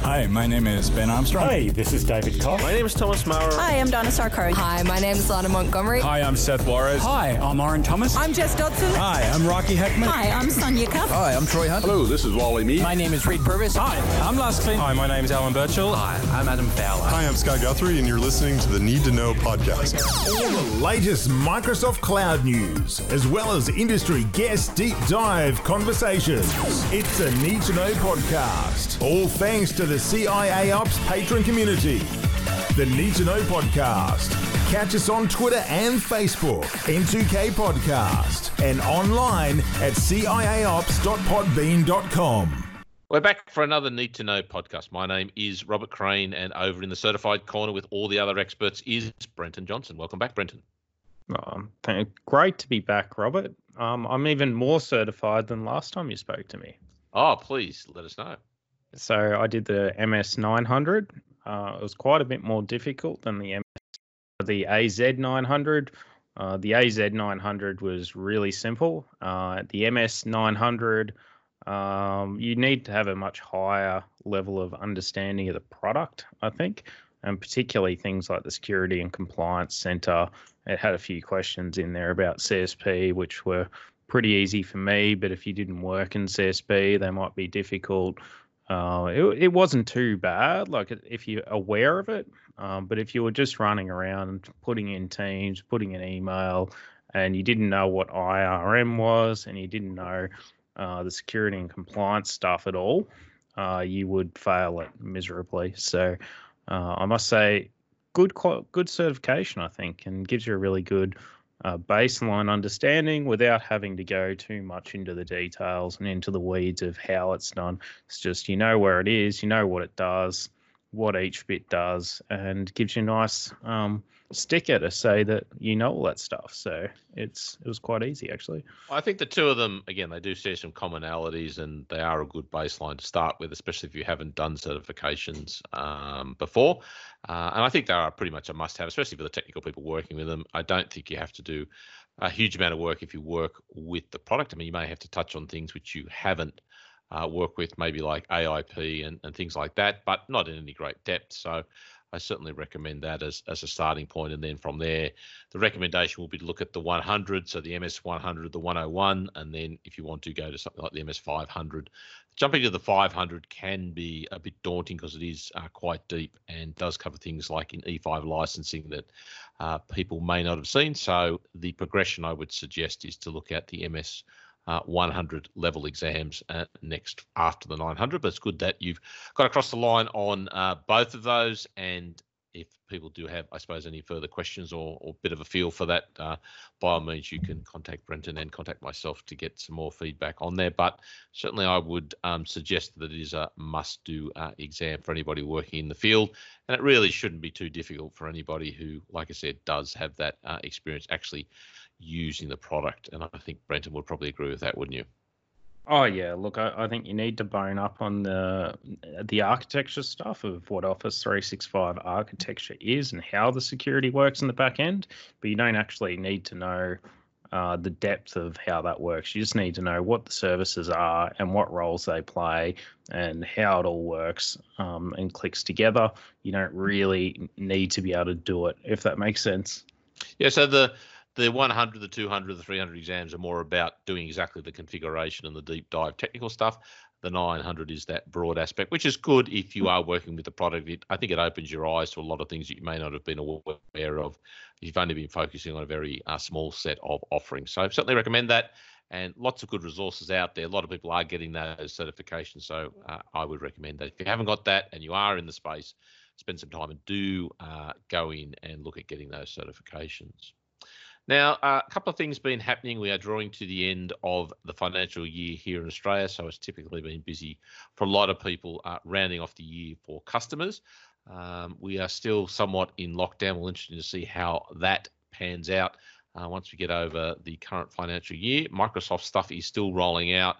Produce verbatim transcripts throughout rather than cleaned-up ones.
Hi, my name is Ben Armstrong. Hi, this is David Cox. My name is Thomas Maurer. Hi, I'm Donna Sarkari. Hi, my name is Lana Montgomery. Hi, I'm Seth Juarez. Hi, I'm Oren Thomas. I'm Jess Dodson. Hi, I'm Rocky Heckman. Hi, I'm Sonia Cuff. Hi, I'm Troy Hunt. Hello, this is Wally Mead. My name is Reed Purvis. Hi, I'm Lars Klint. Hi, my name is Alan Birchall. Hi, I'm Adam Fowler. Hi, I'm Scott Guthrie, and you're listening to the Need to Know podcast. All the latest Microsoft Cloud news, as well as industry guest deep dive conversations. It's a Need to Know podcast. All thanks to the C I A Ops patron community. The Need to Know podcast. Catch us on Twitter and Facebook, N two K Podcast, and online at C I A ops dot podbean dot com. We're back for another Need to Know podcast. My name is Robert Crane, and over in the certified corner with all the other experts is Brenton Johnson. Welcome back, Brenton. Um, thank, great to be back, Robert. Um, I'm even more certified than last time you spoke to me. Oh, please let us know. So I did the M S nine hundred. Uh, it was quite a bit more difficult than the M S, the A Z nine hundred. Uh, the A Z nine hundred was really simple. Uh, the M S nine hundred, um, you need to have a much higher level of understanding of the product, I think, and particularly things like the Security and Compliance Center. It had a few questions in there about C S P, which were pretty easy for me, but if you didn't work in C S P, they might be difficult. Uh, it, it wasn't too bad, like if you're aware of it, um, but if you were just running around, putting in Teams, putting in email, and you didn't know what I R M was, and you didn't know uh, the security and compliance stuff at all, uh, you would fail it miserably. So uh, I must say, good good certification, I think, and gives you a really good Uh, baseline understanding without having to go too much into the details and into the weeds of how it's done. It's just, you know where it is, you know what it does, what each bit does, and gives you a nice um, sticker to say that you know all that stuff. So it's it was quite easy, actually. I think the two of them, again, they do share some commonalities, and they are a good baseline to start with, especially if you haven't done certifications um, before. Uh, and I think they are pretty much a must-have, especially for the technical people working with them. I don't think you have to do a huge amount of work if you work with the product. I mean, you may have to touch on things which you haven't uh, worked with, maybe like A I P and, and things like that, but not in any great depth. So I certainly recommend that as, as a starting point. And then from there, the recommendation will be to look at the one hundred, so the M S one hundred, the one oh one, and then if you want to go to something like the M S five hundred. Jumping to the five hundred can be a bit daunting because it is uh, quite deep and does cover things like in E five licensing that uh, people may not have seen. So the progression I would suggest is to look at the M S Uh, one hundred level exams uh, next after the nine hundred. But it's good that you've got across the line on uh, both of those. And if people do have, I suppose, any further questions or, or bit of a feel for that, uh, by all means, you can contact Brenton and contact myself to get some more feedback on there. But certainly I would um, suggest that it is a must-do uh, exam for anybody working in the field. And it really shouldn't be too difficult for anybody who, like I said, does have that uh, experience actually using the product. And I think Brenton would probably agree with that, wouldn't you? Oh yeah, look, I, I think you need to bone up on the the architecture stuff of what Office three sixty-five architecture is and how the security works in the back end, but you don't actually need to know uh, the depth of how that works. You just need to know what the services are and what roles they play and how it all works um, and clicks together. You don't really need to be able to do it, if that makes sense. Yeah, so the The one hundred, the two hundred, the three hundred exams are more about doing exactly the configuration and the deep dive technical stuff. The nine hundred is that broad aspect, which is good if you are working with the product. It, I think it opens your eyes to a lot of things that you may not have been aware of. You've only been focusing on a very uh, small set of offerings. So I certainly recommend that, and lots of good resources out there. A lot of people are getting those certifications. So uh, I would recommend that. If you haven't got that and you are in the space, spend some time and do uh, go in and look at getting those certifications. Now, uh, a couple of things been happening. We are drawing to the end of the financial year here in Australia, so it's typically been busy for a lot of people uh, rounding off the year for customers. Um, we are still somewhat in lockdown. We're interested to see how that pans out uh, once we get over the current financial year. Microsoft stuff is still rolling out.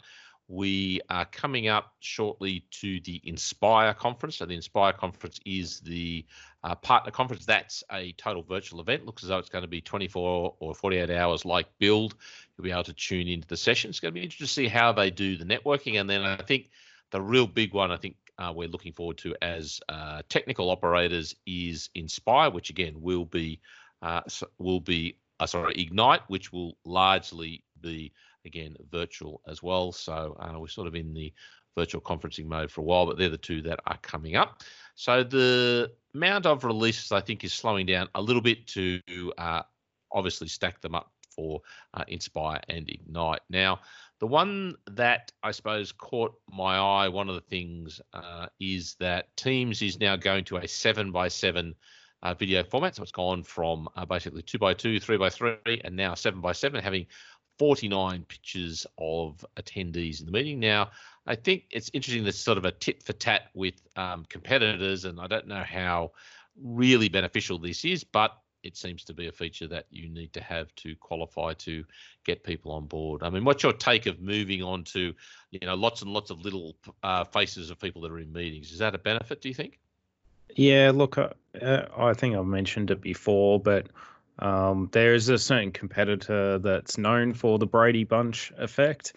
We are coming up shortly to the Inspire conference. So the Inspire conference is the uh, partner conference. That's a total virtual event. Looks as though it's going to be twenty-four or forty-eight hours like Build. You'll be able to tune into the session. It's going to be interesting to see how they do the networking. And then I think the real big one, I think uh, we're looking forward to as uh, technical operators is Inspire, which again will be uh, will be uh, sorry Ignite, which will largely be again virtual as well. So uh, we're sort of in the virtual conferencing mode for a while, but they're the two that are coming up. So the amount of releases I think is slowing down a little bit to uh, obviously stack them up for uh, Inspire and Ignite. Now, the one that I suppose caught my eye, one of the things uh, is that Teams is now going to a seven by seven uh, video format. So it's gone from uh, basically two by two, three by three, and now seven by seven, having forty-nine pictures of attendees in the meeting. Now, I think it's interesting, this sort of a tit for tat with um, competitors, and I don't know how really beneficial this is, but it seems to be a feature that you need to have to qualify to get people on board. I mean, what's your take of moving on to, you know, lots and lots of little uh, faces of people that are in meetings? Is that a benefit, do you think? Yeah, look, uh, I think I've mentioned it before, but um, there's a certain competitor that's known for the Brady Bunch effect.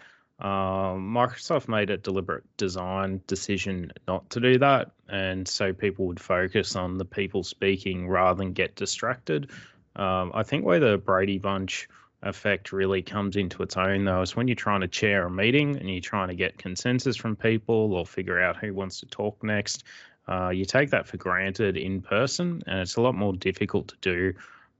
Um, Microsoft made a deliberate design decision not to do that, and so people would focus on the people speaking rather than get distracted. Um, I think where the Brady Bunch effect really comes into its own, though, is when you're trying to chair a meeting and you're trying to get consensus from people or figure out who wants to talk next. Uh, you take that for granted in person, and it's a lot more difficult to do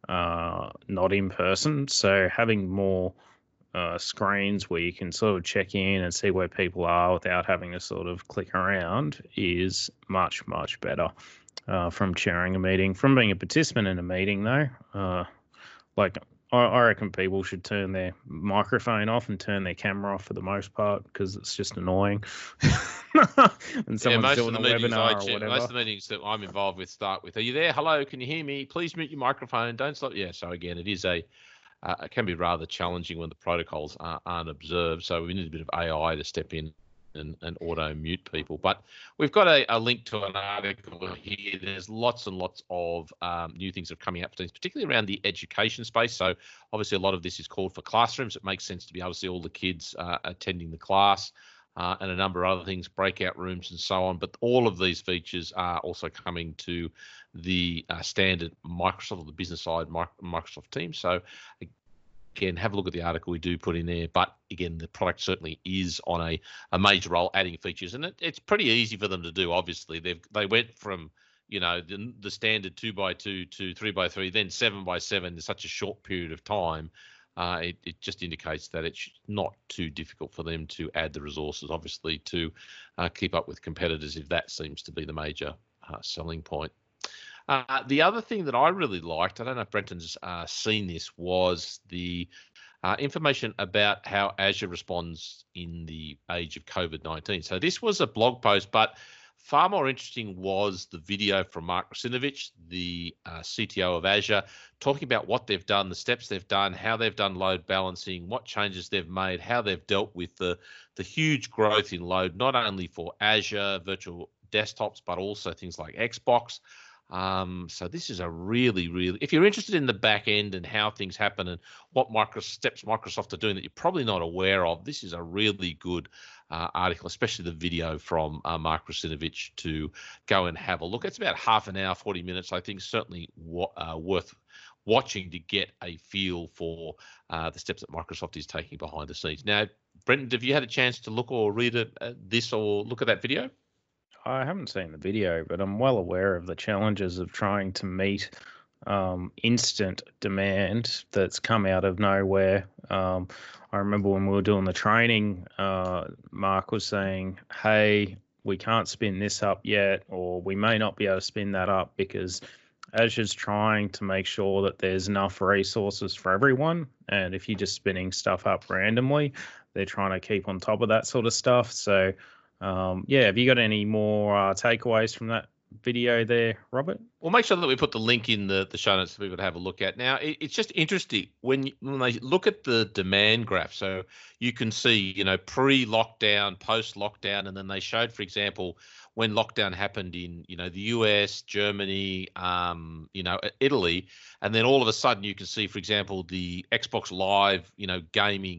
uh, not in person. So having more Uh, screens where you can sort of check in and see where people are without having to sort of click around is much, much better uh, from chairing a meeting. From being a participant in a meeting, though, uh, like I, I reckon people should turn their microphone off and turn their camera off for the most part, because it's just annoying. And someone's yeah, most doing of the a meetings webinar I or check, whatever. most of the meetings that I'm involved with start with, "Are you there? Hello, can you hear me? Please mute your microphone. Don't stop." Yeah, so again, it is a Uh, it can be rather challenging when the protocols are, aren't observed. So we need a bit of A I to step in and, and auto mute people. But we've got a, a link to an article here. There's lots and lots of um, new things that are coming up, particularly around the education space. So obviously a lot of this is called for classrooms. It makes sense to be able to see all the kids uh, attending the class. Uh, and a number of other things, breakout rooms and so on. But all of these features are also coming to the uh, standard Microsoft, or the business side Microsoft Teams. So again, have a look at the article we do put in there. But again, the product certainly is on a, a major role adding features. And it, it's pretty easy for them to do, obviously. They've They went from, you know, the, the standard two by two to three by three, then seven by seven in such a short period of time. Uh, it, it just indicates that it's not too difficult for them to add the resources, obviously, to uh, keep up with competitors, if that seems to be the major uh, selling point. Uh, the other thing that I really liked, I don't know if Brenton's uh, seen this, was the uh, information about how Azure responds in the age of COVID nineteen. So this was a blog post, but far more interesting was the video from Mark Russinovich, the uh, C T O of Azure, talking about what they've done, the steps they've done, how they've done load balancing, what changes they've made, how they've dealt with the, the huge growth in load, not only for Azure virtual desktops, but also things like Xbox. Um, so this is a really, really, if you're interested in the back end and how things happen and what micro steps Microsoft are doing that you're probably not aware of, this is a really good uh, article, especially the video from uh, Mark Russinovich, to go and have a look. It's about half an hour, forty minutes, I think, certainly uh, worth watching to get a feel for uh, the steps that Microsoft is taking behind the scenes. Now, Brenton, have you had a chance to look or read it, uh, this or look at that video? I haven't seen the video, but I'm well aware of the challenges of trying to meet um, instant demand that's come out of nowhere. Um, I remember when we were doing the training, uh, Mark was saying, hey, we can't spin this up yet, or we may not be able to spin that up because Azure's trying to make sure that there's enough resources for everyone. And if you're just spinning stuff up randomly, they're trying to keep on top of that sort of stuff. So Um, yeah, have you got any more uh, takeaways from that video there, Robert? We'll make sure that we put the link in the, the show notes for people to have a look at. Now, it, it's just interesting when, you, when they look at the demand graph. So you can see, you know, pre-lockdown, post-lockdown, and then they showed, for example, when lockdown happened in, you know, the U S, Germany, um, you know, Italy, and then all of a sudden you can see, for example, the Xbox Live, you know, gaming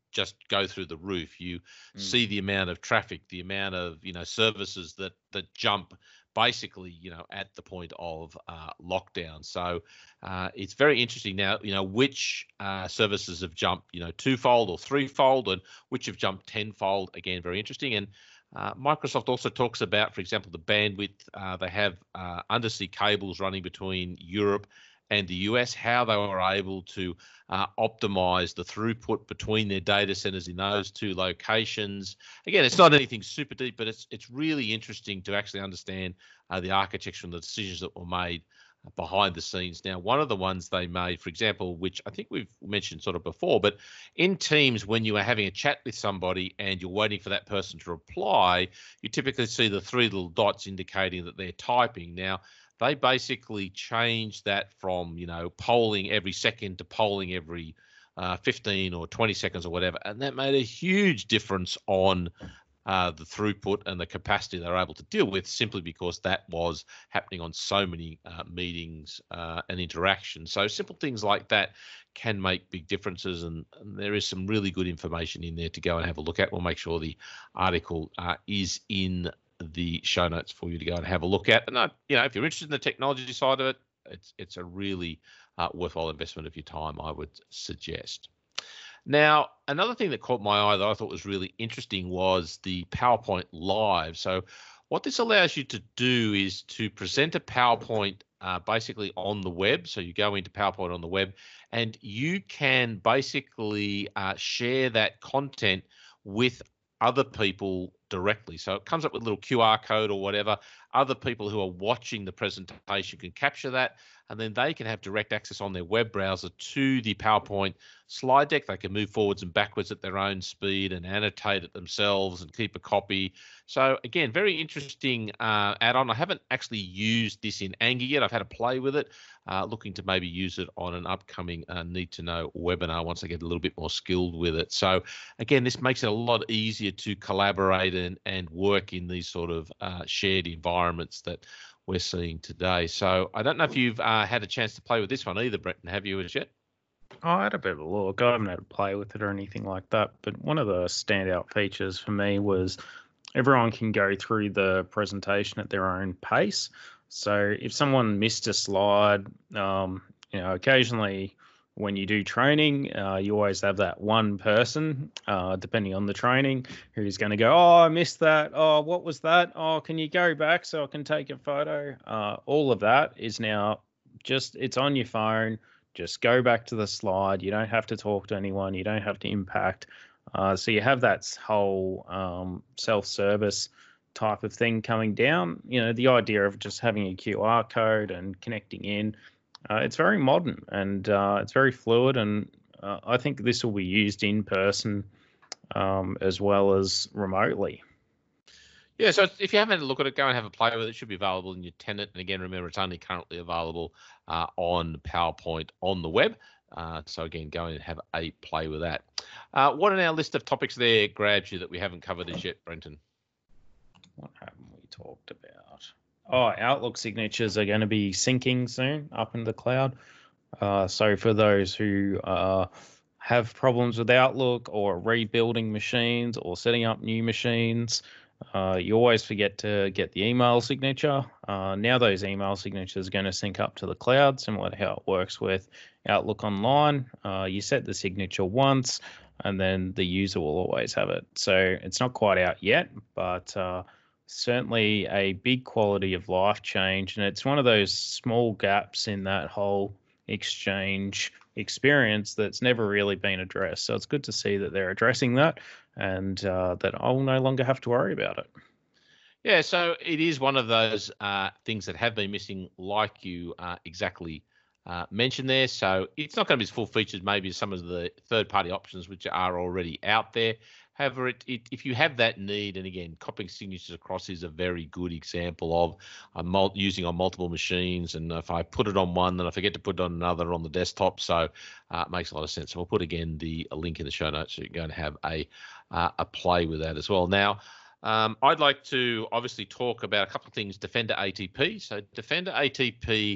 just go through the roof. You mm. see the amount of traffic, the amount of, you know, services that that jump basically, you know, at the point of uh, lockdown. So uh, it's very interesting now, you know, which uh, services have jumped, you know, twofold or threefold, and which have jumped tenfold. Again, very interesting. And uh, Microsoft also talks about, for example, the bandwidth. Uh, they have uh, undersea cables running between Europe and the U S, how they were able to uh, optimize the throughput between their data centers in those two locations. Again, it's not anything super deep, but it's it's really interesting to actually understand uh, the architecture and the decisions that were made behind the scenes. Now, one of the ones they made, for example, which I think we've mentioned sort of before, but in Teams, when you are having a chat with somebody and you're waiting for that person to reply, you typically see the three little dots indicating that they're typing. Now, they basically changed that from, you know, polling every second to polling every uh, fifteen or twenty seconds or whatever. And that made a huge difference on uh, the throughput and the capacity they were able to deal with, simply because that was happening on so many uh, meetings uh, and interactions. So simple things like that can make big differences. And, and there is some really good information in there to go and have a look at. We'll make sure the article uh, is in the show notes for you to go and have a look at. And uh, you know, if you're interested in the technology side of it, it's it's a really uh, worthwhile investment of your time, I would suggest. Now, another thing that caught my eye that I thought was really interesting was the PowerPoint Live. So what this allows you to do is to present a PowerPoint uh, basically on the web. So you go into PowerPoint on the web, and you can basically uh, share that content with other people directly. So it comes up with a little Q R code or whatever. Other people who are watching the presentation can capture that, and then they can have direct access on their web browser to the PowerPoint slide deck. They can move forwards and backwards at their own speed and annotate it themselves and keep a copy. So again, very interesting uh, add-on. I haven't actually used this in anger yet. I've had a play with it, uh, looking to maybe use it on an upcoming uh, Need to Know webinar once I get a little bit more skilled with it. So again, this makes it a lot easier to collaborate and, and work in these sort of uh, shared environments that we're seeing today. So I don't know if you've uh, had a chance to play with this one either, Brenton. Have you as yet? I had a bit of a look. I haven't had to play with it or anything like that. But one of the standout features for me was everyone can go through the presentation at their own pace. So if someone missed a slide, um, you know, occasionally when you do training, uh, you always have that one person, uh, depending on the training, who's going to go, oh, I missed that. Oh, what was that? Oh, can you go back so I can take a photo? Uh, all of that is now just, it's on your phone. Just go back to the slide. You don't have to talk to anyone. You don't have to impact. Uh, so you have that whole um, self-service type of thing coming down. You know, the idea of just having a Q R code and connecting in, uh, it's very modern and uh, it's very fluid. And uh, I think this will be used in person um, as well as remotely. Yeah, so if you haven't had a look at it, go and have a play with it. It should be available in your tenant. And again, remember, it's only currently available uh, on PowerPoint on the web. Uh, so again, go and have a play with that. Uh, what in our list of topics there grabs you that we haven't covered as yet, Brenton? What haven't we talked about? Oh, Outlook signatures are going to be syncing soon up in the cloud. Uh, so for those who uh, have problems with Outlook or rebuilding machines or setting up new machines, Uh, you always forget to get the email signature. Uh, now those email signatures are going to sync up to the cloud, similar to how it works with Outlook Online. Uh, you set the signature once, and then the user will always have it. So it's not quite out yet, but uh, certainly a big quality of life change. And it's one of those small gaps in that whole Exchange experience that's never really been addressed. So it's good to see that they're addressing that, and uh, that I'll no longer have to worry about it. Yeah, so it is one of those uh, things that have been missing, like you uh, exactly uh, mentioned there. So it's not going to be as full featured maybe as some of the third-party options which are already out there. However, it, it, if you have that need, and again, copying signatures across is a very good example of uh, mul- using on multiple machines. And if I put it on one, then I forget to put it on another on the desktop. So uh, it makes a lot of sense. So we'll put, again, the a link in the show notes so you can go and have a, uh, a play with that as well. Now, um, I'd like to obviously talk about a couple of things, Defender A T P. So Defender A T P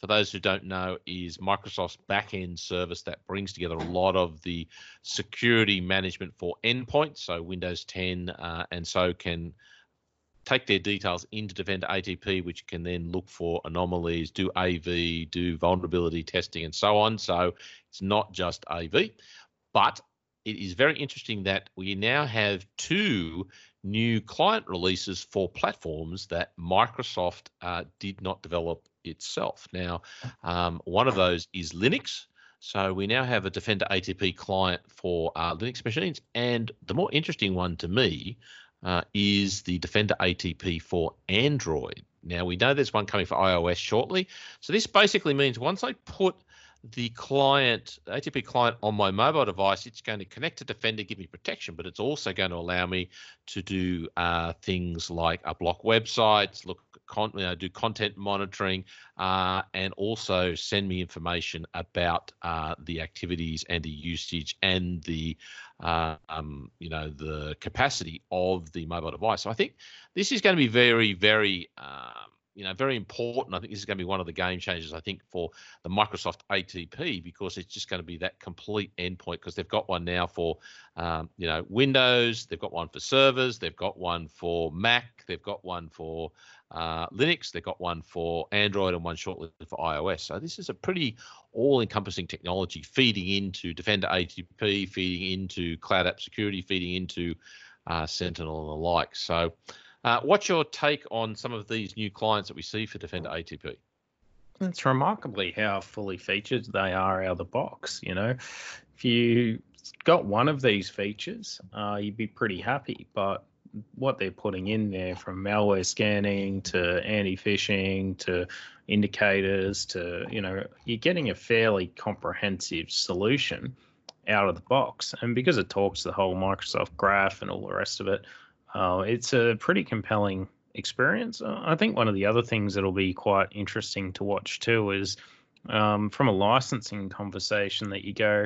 for those who don't know, is Microsoft's back-end service that brings together a lot of the security management for endpoints. So Windows ten uh, and so can take their details into Defender A T P, which can then look for anomalies, do A V, do vulnerability testing, and so on. So it's not just A V, but it is very interesting that we now have two new client releases for platforms that Microsoft uh, did not develop itself. Now, um, one of those is Linux. So we now have a Defender A T P client for uh, Linux machines. And the more interesting one to me uh, is the Defender A T P for Android. Now, we know there's one coming for iOS shortly. So this basically means once I put the client, the A T P client on my mobile device, it's going to connect to Defender, give me protection, but it's also going to allow me to do uh, things like uh, block websites, look, con- you know, do content monitoring, uh, and also send me information about uh, the activities and the usage and the, uh, um, you know, the capacity of the mobile device. So I think this is going to be very, very um, you know, very important. I think this is going to be one of the game changers, I think, for the Microsoft A T P, because it's just going to be that complete endpoint, because they've got one now for, um, you know, Windows, they've got one for servers, they've got one for Mac, they've got one for uh, Linux, they've got one for Android, and one shortly for iOS. So this is a pretty all-encompassing technology feeding into Defender A T P, feeding into Cloud App Security, feeding into uh, Sentinel and the like. So Uh, what's your take on some of these new clients that we see for Defender A T P? It's remarkably how fully featured they are out of the box. You know, if you got one of these features, uh, you'd be pretty happy. But what they're putting in there, from malware scanning to anti-phishing to indicators to, you know, you're getting a fairly comprehensive solution out of the box. And because it talks to the whole Microsoft Graph and all the rest of it, Uh, it's a pretty compelling experience. Uh, I think one of the other things that'll be quite interesting to watch too is um, from a licensing conversation that you go,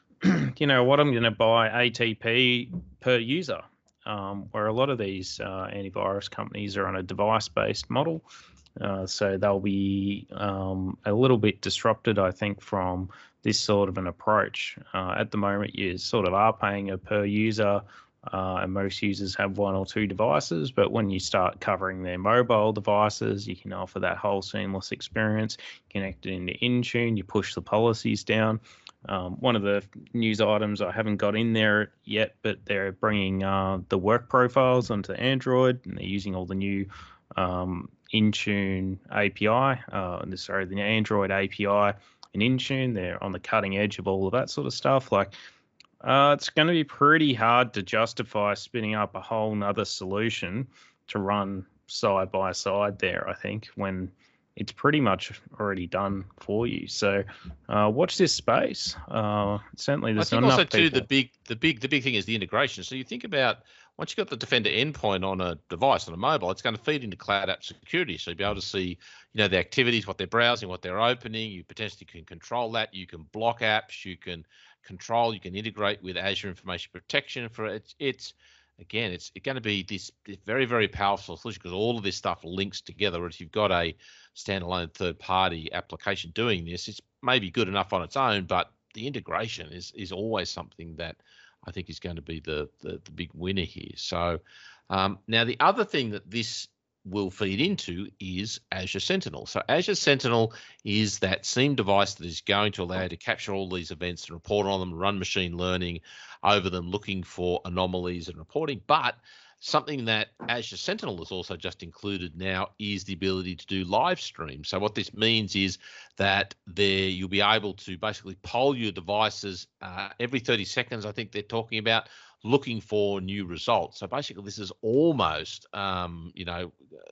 you know, what I'm going to buy A T P per user, um, where a lot of these uh, antivirus companies are on a device-based model. Uh, so they'll be um, a little bit disrupted, I think, from this sort of an approach. Uh, at the moment, you sort of are paying a per user. Uh, and most users have one or two devices, but when you start covering their mobile devices, you can offer that whole seamless experience. Connect it into Intune, you push the policies down. Um, one of the news items I haven't got in there yet, but they're bringing uh, the work profiles onto Android, and they're using all the new um, Intune A P I, uh, sorry, the Android A P I in Intune. They're on the cutting edge of all of that sort of stuff. Like, Uh, it's going to be pretty hard to justify spinning up a whole nother solution to run side by side there, I think, when it's pretty much already done for you. So uh, watch this space. Uh, certainly there's I think not also enough too, people. the big, the big, the big thing is the integration. So you think about, once you've got the Defender endpoint on a device, on a mobile, it's going to feed into Cloud App Security. So you'll be able to see, you know, the activities, what they're browsing, what they're opening. You potentially can control that. You can block apps. You can control. You can integrate with Azure Information Protection. For it's, it's again, it's going to be this, this very, very powerful solution, because all of this stuff links together. If you've got a standalone third-party application doing this, it's maybe good enough on its own, but the integration is is always something that I think is going to be the the, the big winner here. So um, now the other thing that this will feed into is Azure Sentinel. So Azure Sentinel is that SIEM device that is going to allow you to capture all these events and report on them, run machine learning over them, looking for anomalies and reporting. But something that Azure Sentinel has also just included now is the ability to do live stream. So what this means is that there you'll be able to basically poll your devices uh, every thirty seconds, I think they're talking about, looking for new results. So basically this is almost, um, you know,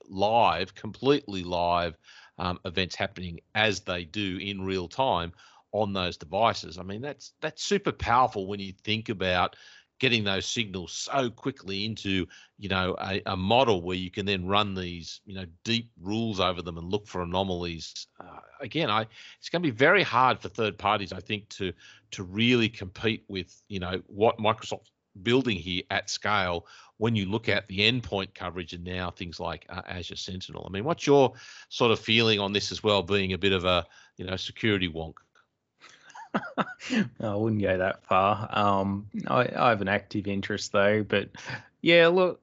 live, completely live um, events happening as they do in real time on those devices. I mean, that's that's super powerful when you think about getting those signals so quickly into, you know, a, a model where you can then run these, you know, deep rules over them and look for anomalies. Uh, again, I it's going to be very hard for third parties, I think, to to really compete with, you know, what Microsoft building here at scale when you look at the endpoint coverage and now things like uh, Azure Sentinel. I mean, what's your sort of feeling on this as well, being a bit of a, you know, security wonk? I wouldn't go that far. Um, I, I have an active interest though, but yeah, look,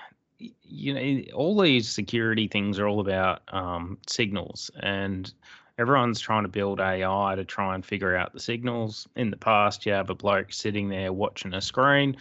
you know, all these security things are all about um, signals, and everyone's trying to build A I to try and figure out the signals. In the past, you have a bloke sitting there watching a screen.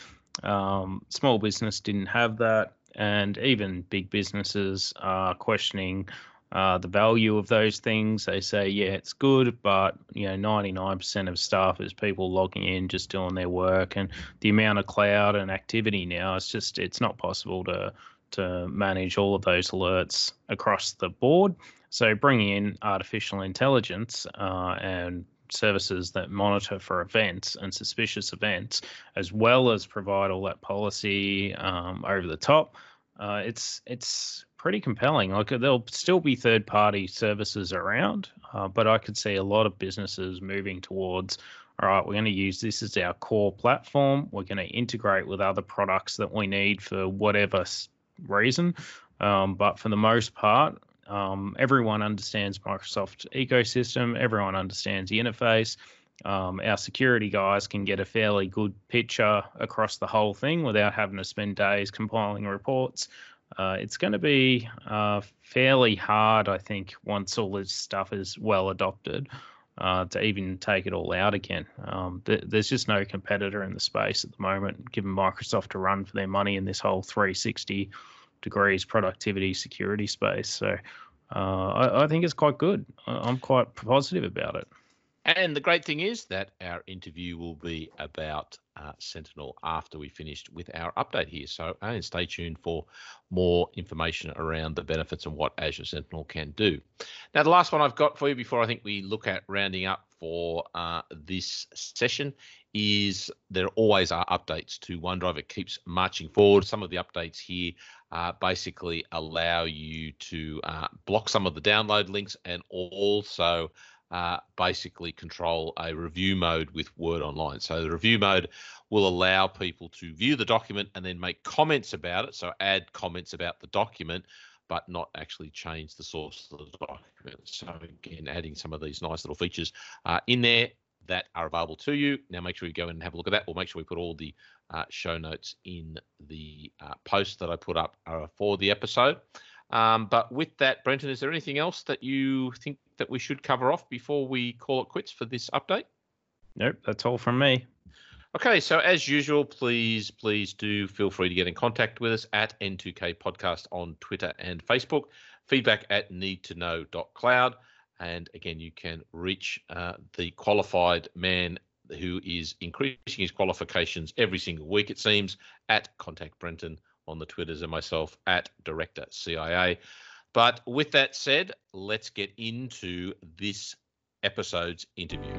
Um, small business didn't have that, and even big businesses are questioning uh, the value of those things. They say, yeah, it's good, but you know, ninety-nine percent of staff is people logging in, just doing their work, and the amount of cloud and activity now, it's just it's not possible to to manage all of those alerts across the board. So bringing in artificial intelligence uh, and services that monitor for events and suspicious events, as well as provide all that policy um, over the top, uh, it's it's pretty compelling. Like, there'll still be third-party services around, uh, but I could see a lot of businesses moving towards, all right, we're going to use this as our core platform. We're going to integrate with other products that we need for whatever reason. Um, but for the most part, um, everyone understands Microsoft ecosystem. Everyone understands the interface. Um, our security guys can get a fairly good picture across the whole thing without having to spend days compiling reports. Uh, it's going to be uh, fairly hard, I think, once all this stuff is well adopted, uh, to even take it all out again. Um, th- there's just no competitor in the space at the moment, given Microsoft to run for their money in this whole three sixty degrees productivity security space. So uh, I, I think it's quite good. I'm quite positive about it. And the great thing is that our interview will be about uh, Sentinel after we finished with our update here. So uh, stay tuned for more information around the benefits and what Azure Sentinel can do. Now, the last one I've got for you before I think we look at rounding up for uh, this session is there always are updates to OneDrive. It keeps marching forward. Some of the updates here uh, basically allow you to uh, block some of the download links and also Uh, basically control a review mode with Word Online. So the review mode will allow people to view the document and then make comments about it. So add comments about the document, but not actually change the source of the document. So again, adding some of these nice little features uh, in there that are available to you. Now make sure you go in and have a look at that. We'll make sure we put all the uh, show notes in the uh, post that I put up uh, for the episode. Um, but with that, Brenton, is there anything else that you think that we should cover off before we call it quits for this update? Nope, that's all from me. Okay, so as usual, please, please do feel free to get in contact with us at N two K Podcast on Twitter and Facebook, feedback at need to know dot cloud. And again, you can reach uh, the qualified man who is increasing his qualifications every single week, it seems, at Contact Brenton on the Twitters, and myself at Director C I A. But with that said, let's get into this episode's interview.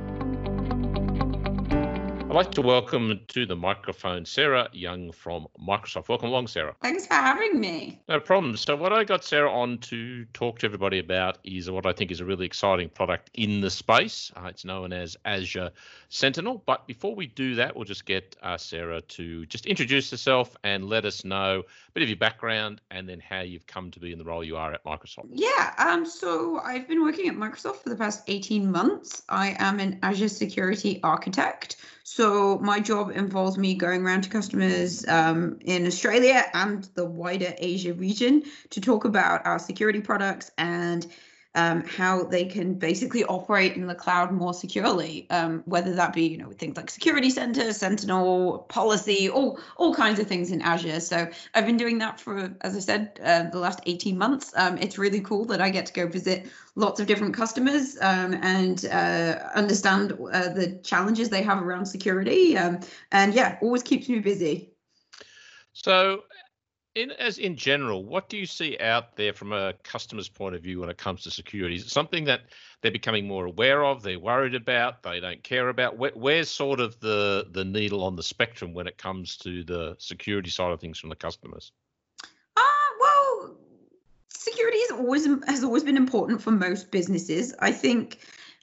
I'd like to welcome to the microphone Sarah Young from Microsoft. Welcome along, Sarah. Thanks for having me. No problem. So what I got Sarah on to talk to everybody about is what I think is a really exciting product in the space. Uh, it's known as Azure Sentinel. But before we do that, we'll just get uh, Sarah to just introduce herself and let us know a bit of your background and then how you've come to be in the role you are at Microsoft. Yeah, um, so I've been working at Microsoft for the past eighteen months. I am an Azure Security Architect. So my job involves me going around to customers um, in Australia and the wider Asia region to talk about our security products and um, how they can basically operate in the cloud more securely, um, whether that be, you know, things like Security Center, Sentinel, policy, all all kinds of things in Azure. So I've been doing that for, as I said, uh, the last eighteen months. Um, it's really cool that I get to go visit lots of different customers um, and uh, understand uh, the challenges they have around security. Um, and yeah, always keeps me busy. So in as in general, what do you see out there from a customer's point of view when it comes to security? Is it something that they're becoming more aware of, they're worried about, they don't care about? Where, where's sort of the, the needle on the spectrum when it comes to the security side of things from the customers? Uh, well, security is always has always been important for most businesses. I think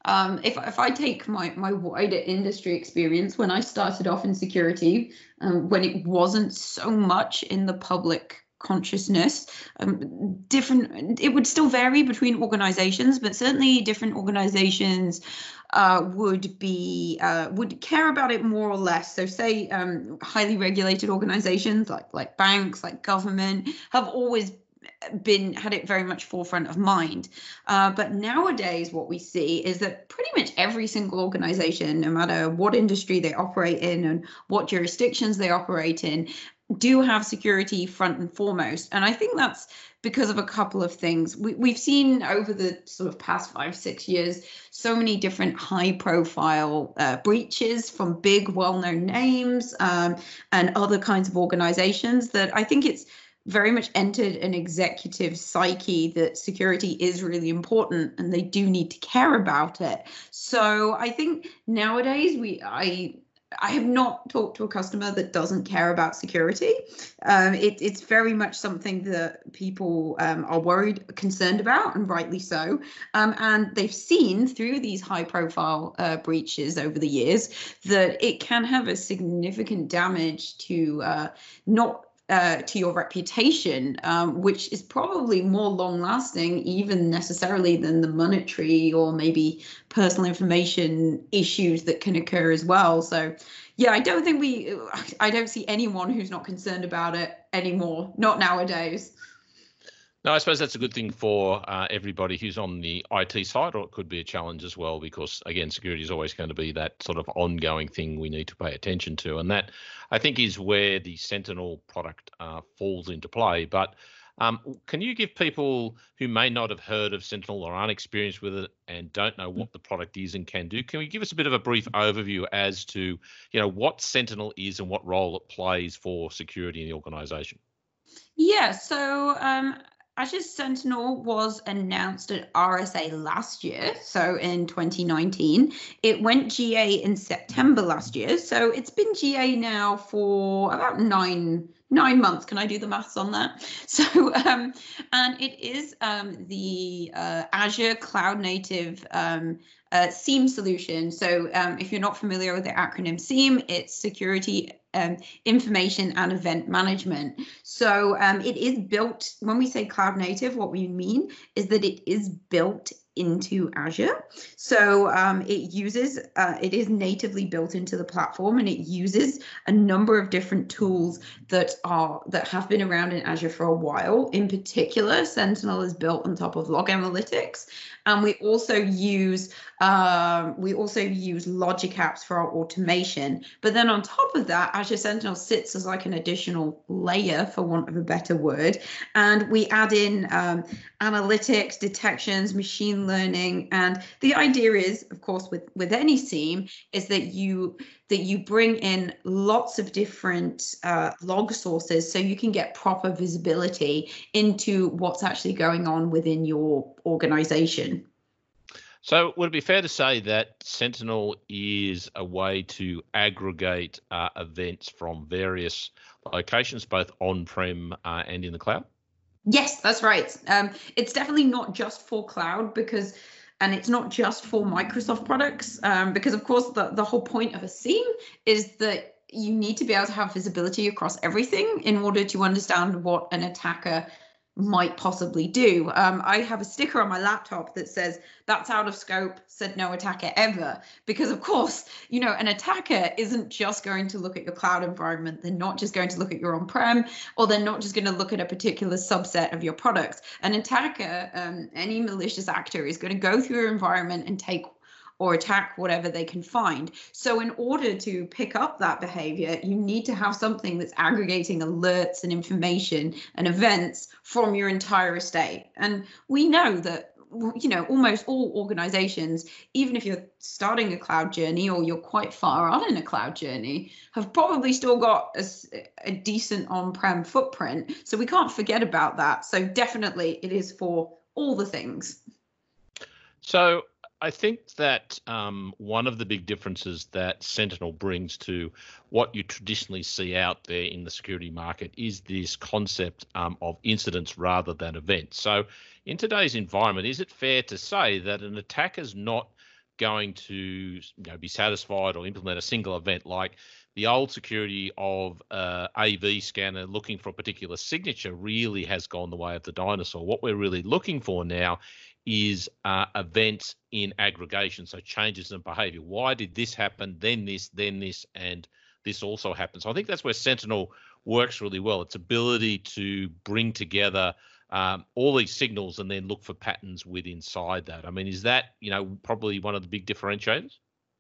Um, if if I take my my wider industry experience, when I started off in security, um, when it wasn't so much in the public consciousness, um, different it would still vary between organizations, but certainly different organizations uh, would be uh, would care about it more or less. So say um, highly regulated organizations like like banks, like government, have always been had it very much forefront of mind. Uh, but nowadays what we see is that pretty much every single organization, no matter what industry they operate in and what jurisdictions they operate in, do have security front and foremost. And I think that's because of a couple of things. We, we've seen over the sort of past five, six years, so many different high profile uh, breaches from big well-known names um, and other kinds of organizations that I think it's very much entered an executive psyche that security is really important and they do need to care about it. So I think nowadays we, I, I have not talked to a customer that doesn't care about security. Um, it, it's very much something that people um, are worried, concerned about, and rightly so. Um, and they've seen through these high-profile uh, breaches over the years that it can have a significant damage to uh, not Uh, to your reputation, um, which is probably more long-lasting even necessarily than the monetary or maybe personal information issues that can occur as well. So, yeah, I don't think we, I don't see anyone who's not concerned about it anymore, not nowadays. No, I suppose that's a good thing for uh, everybody who's on the I T side, or it could be a challenge as well, because, again, security is always going to be that sort of ongoing thing we need to pay attention to. And that, I think, is where the Sentinel product uh, falls into play. But um, can you give people who may not have heard of Sentinel or aren't experienced with it and don't know what the product is and can do, can we give us a bit of a brief overview as to, you know, what Sentinel is and what role it plays for security in the organization? Yeah, so um, Azure Sentinel was announced at R S A last year, so in twenty nineteen. It went G A in September last year, so it's been G A now for about nine nine months. Can I do the maths on that? So, um, and it is um, the uh, Azure Cloud Native um, uh, SIEM solution. So um, if you're not familiar with the acronym SIEM, it's Security um, Information and Event Management. So um, it is built, when we say cloud native, what we mean is that it is built into Azure. So um, it uses, uh, it is natively built into the platform, and it uses a number of different tools that are, that have been around in Azure for a while. In particular, Sentinel is built on top of Log Analytics. And we also use, um, we also use Logic Apps for our automation. But then on top of that, Azure Sentinel sits as like an additional layer, for want of a better word. And we add in um, analytics, detections, machine learning. And the idea is, of course, with, with any SIEM, is that you that you bring in lots of different uh, log sources so you can get proper visibility into what's actually going on within your organization. So would it be fair to say that Sentinel is a way to aggregate uh, events from various locations, both on-prem uh, and in the cloud? Yes, that's right. Um, it's definitely not just for cloud, because and it's not just for Microsoft products, um, because, of course, the, the whole point of a SIEM is that you need to be able to have visibility across everything in order to understand what an attacker might possibly do. Um, I have a sticker on my laptop that says, "That's out of scope, said no attacker ever." Because, of course, you know, an attacker isn't just going to look at your cloud environment. They're not just going to look at your on-prem, or they're not just going to look at a particular subset of your products. An attacker, um, any malicious actor, is going to go through your environment and take or attack whatever they can find. So in order to pick up that behavior, you need to have something that's aggregating alerts and information and events from your entire estate. And we know that, you know, almost all organizations, even if you're starting a cloud journey or you're quite far on in a cloud journey, have probably still got a, a decent on-prem footprint. So we can't forget about that. So definitely it is for all the things. So I think that um, one of the big differences that Sentinel brings to what you traditionally see out there in the security market is this concept um, of incidents rather than events. So in today's environment, is it fair to say that an attacker's not going to you know, be satisfied or implement a single event like the old security of uh, A V scanner looking for a particular signature really has gone the way of the dinosaur. What we're really looking for now is uh, events in aggregation, so changes in behavior. Why did this happen, then this, then this, and this also happened? So I think that's where Sentinel works really well. Its ability to bring together um, all these signals and then look for patterns within inside that. I mean, is that, you know, probably one of the big differentiators?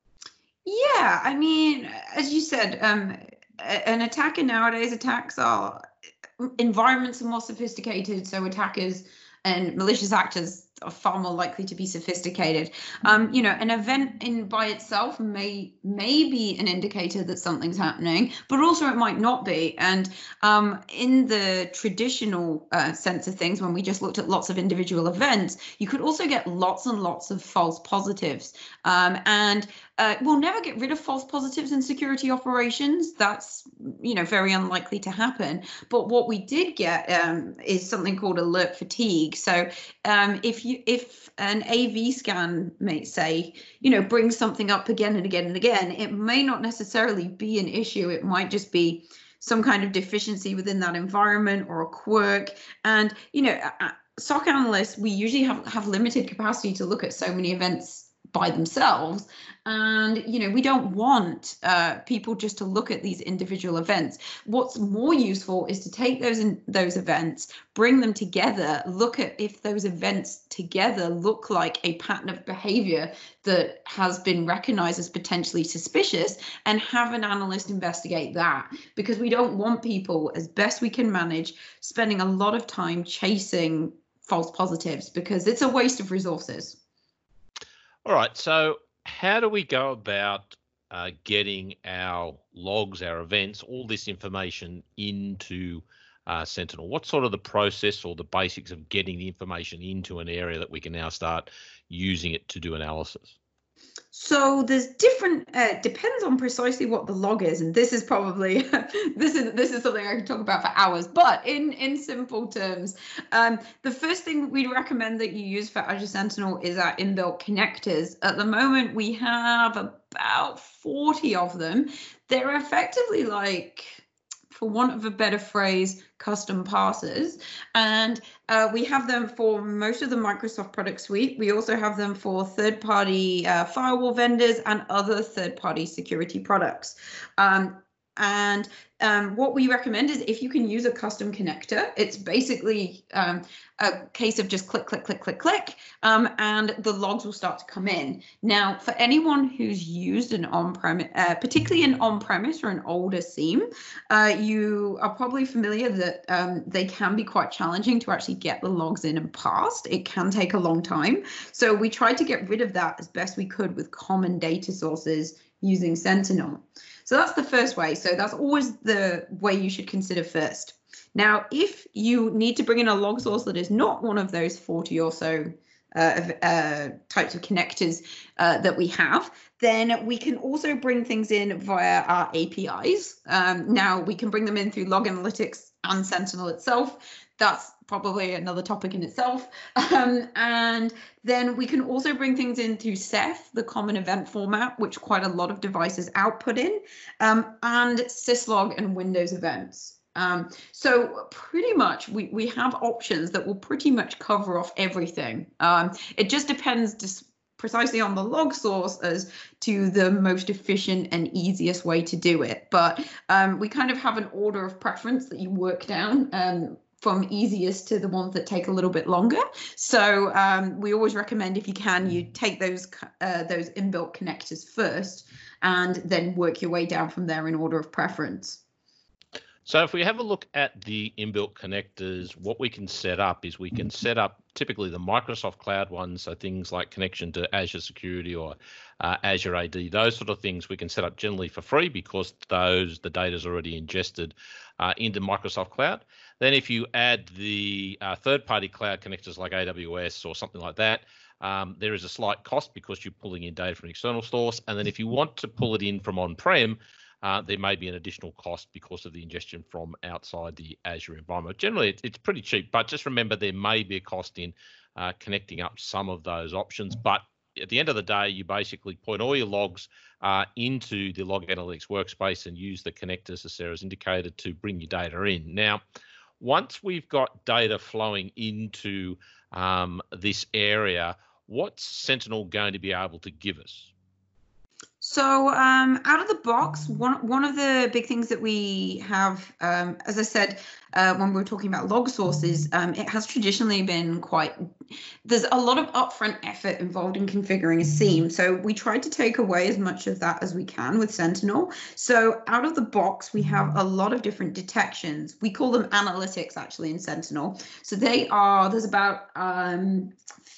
Yeah, I mean, as you said, um, an attacker nowadays, attacks are, environments are more sophisticated, so attackers and malicious actors are far more likely to be sophisticated. Um, you know, an event in by itself may may be an indicator that something's happening, but also it might not be. And um, in the traditional uh, sense of things, when we just looked at lots of individual events, you could also get lots and lots of false positives. Um, and uh, we'll never get rid of false positives in security operations. That's, you know, very unlikely to happen. But what we did get um, is something called alert fatigue. So um, if you if an A V scan may say, you know, brings something up again and again and again, it may not necessarily be an issue. It might just be some kind of deficiency within that environment or a quirk. And, you know, S O C analysts, we usually have, have limited capacity to look at so many events by themselves. And, you know, we don't want uh, people just to look at these individual events. What's more useful is to take those in, those events, bring them together, look at if those events together look like a pattern of behavior that has been recognized as potentially suspicious, and have an analyst investigate that. Because we don't want people, as best we can manage, spending a lot of time chasing false positives, because it's a waste of resources. All right, so how do we go about uh, getting our logs, our events, all this information into uh, Sentinel? What's sort of the process or the basics of getting the information into an area that we can now start using it to do analysis? So there's different, uh, depends on precisely what the log is. And this is probably, this is this is something I can talk about for hours, but in, in simple terms, um, the first thing we'd recommend that you use for Azure Sentinel is our inbuilt connectors. At the moment, we have about forty of them. They're effectively like, for want of a better phrase, custom parsers. And uh, we have them for most of the Microsoft product suite. We also have them for third-party uh, firewall vendors and other third-party security products. Um, and um, what we recommend is if you can use a custom connector, it's basically um, a case of just click, click, click, click, click, um, and the logs will start to come in. Now, for anyone who's used an on-premise, uh, particularly an on-premise or an older SIEM, uh, you are probably familiar that um, they can be quite challenging to actually get the logs in and passed. It can take a long time. So we tried to get rid of that as best we could with common data sources using Sentinel. So that's the first way. So that's always the way you should consider first. Now, if you need to bring in a log source that is not one of those forty or so uh, uh, types of connectors uh, that we have, then we can also bring things in via our A P Is. Um, now, we can bring them in through Log Analytics and Sentinel itself. That's probably another topic in itself. Um, and then we can also bring things in through Ceph, the common event format, which quite a lot of devices output in, um, and Syslog and Windows events. Um, so pretty much we, we have options that will pretty much cover off everything. Um, it just depends just precisely on the log source as to the most efficient and easiest way to do it. But um, we kind of have an order of preference that you work down um, from easiest to the ones that take a little bit longer. So um, we always recommend, if you can, you take those uh, those inbuilt connectors first and then work your way down from there in order of preference. So if we have a look at the inbuilt connectors, what we can set up is we can set up typically the Microsoft Cloud ones, so things like connection to Azure Security or uh, Azure A D, those sort of things we can set up generally for free because those the data is already ingested uh, into Microsoft Cloud. Then if you add the uh, third-party cloud connectors like A W S or something like that, um, there is a slight cost because you're pulling in data from an external source. And then if you want to pull it in from on-prem, Uh, there may be an additional cost because of the ingestion from outside the Azure environment. Generally, it's, it's pretty cheap, but just remember there may be a cost in uh, connecting up some of those options. But at the end of the day, you basically point all your logs uh, into the Log Analytics workspace and use the connectors, as Sarah's indicated, to bring your data in. Now, once we've got data flowing into um, this area, what's Sentinel going to be able to give us? So um, out of the box, one one of the big things that we have, um, as I said, uh, when we were talking about log sources, um, it has traditionally been quite, there's a lot of upfront effort involved in configuring a seam. So we tried to take away as much of that as we can with Sentinel. So out of the box, we have a lot of different detections. We call them analytics actually in Sentinel. So they are, there's about um,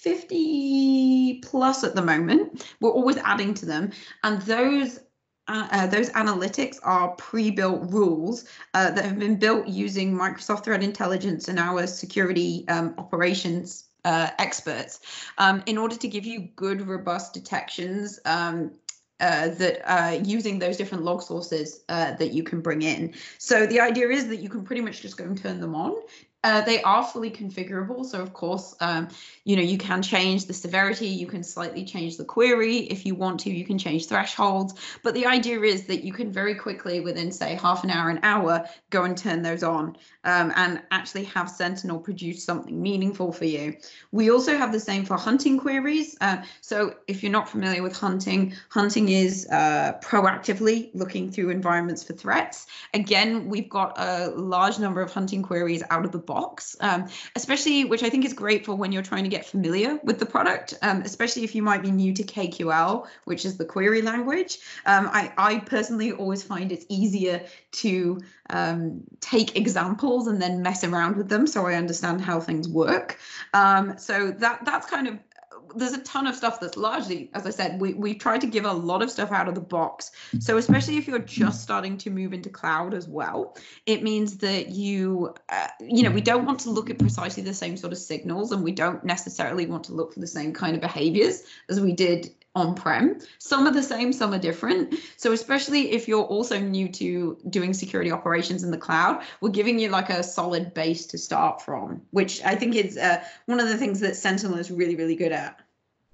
fifty plus at the moment. We're always adding to them. And those uh, uh, those analytics are pre-built rules uh, that have been built using Microsoft Threat Intelligence and our security um, operations uh, experts um, in order to give you good, robust detections um, uh, that uh, using those different log sources uh, that you can bring in. So the idea is that you can pretty much just go and turn them on. Uh, they are fully configurable. So of course, um, you know, you can change the severity, you can slightly change the query. If you want to, you can change thresholds. But the idea is that you can very quickly, within say half an hour, an hour, go and turn those on um, and actually have Sentinel produce something meaningful for you. We also have the same for hunting queries. Uh, so if you're not familiar with hunting, hunting is uh, proactively looking through environments for threats. Again, we've got a large number of hunting queries out of the box, um, especially, which I think is great for when you're trying to get familiar with the product, um, especially if you might be new to K Q L, which is the query language. Um, I, I personally always find it's easier to um, take examples and then mess around with them so I understand how things work. Um, so that that's kind of, there's a ton of stuff that's largely, as I said, we, we've tried to give a lot of stuff out of the box. So especially if you're just starting to move into cloud as well, it means that you, uh, you know, we don't want to look at precisely the same sort of signals, and we don't necessarily want to look for the same kind of behaviors as we did on-prem. Some are the same, some are different. So especially if you're also new to doing security operations in the cloud, we're giving you like a solid base to start from, which I think is uh, one of the things that Sentinel is really, really good at.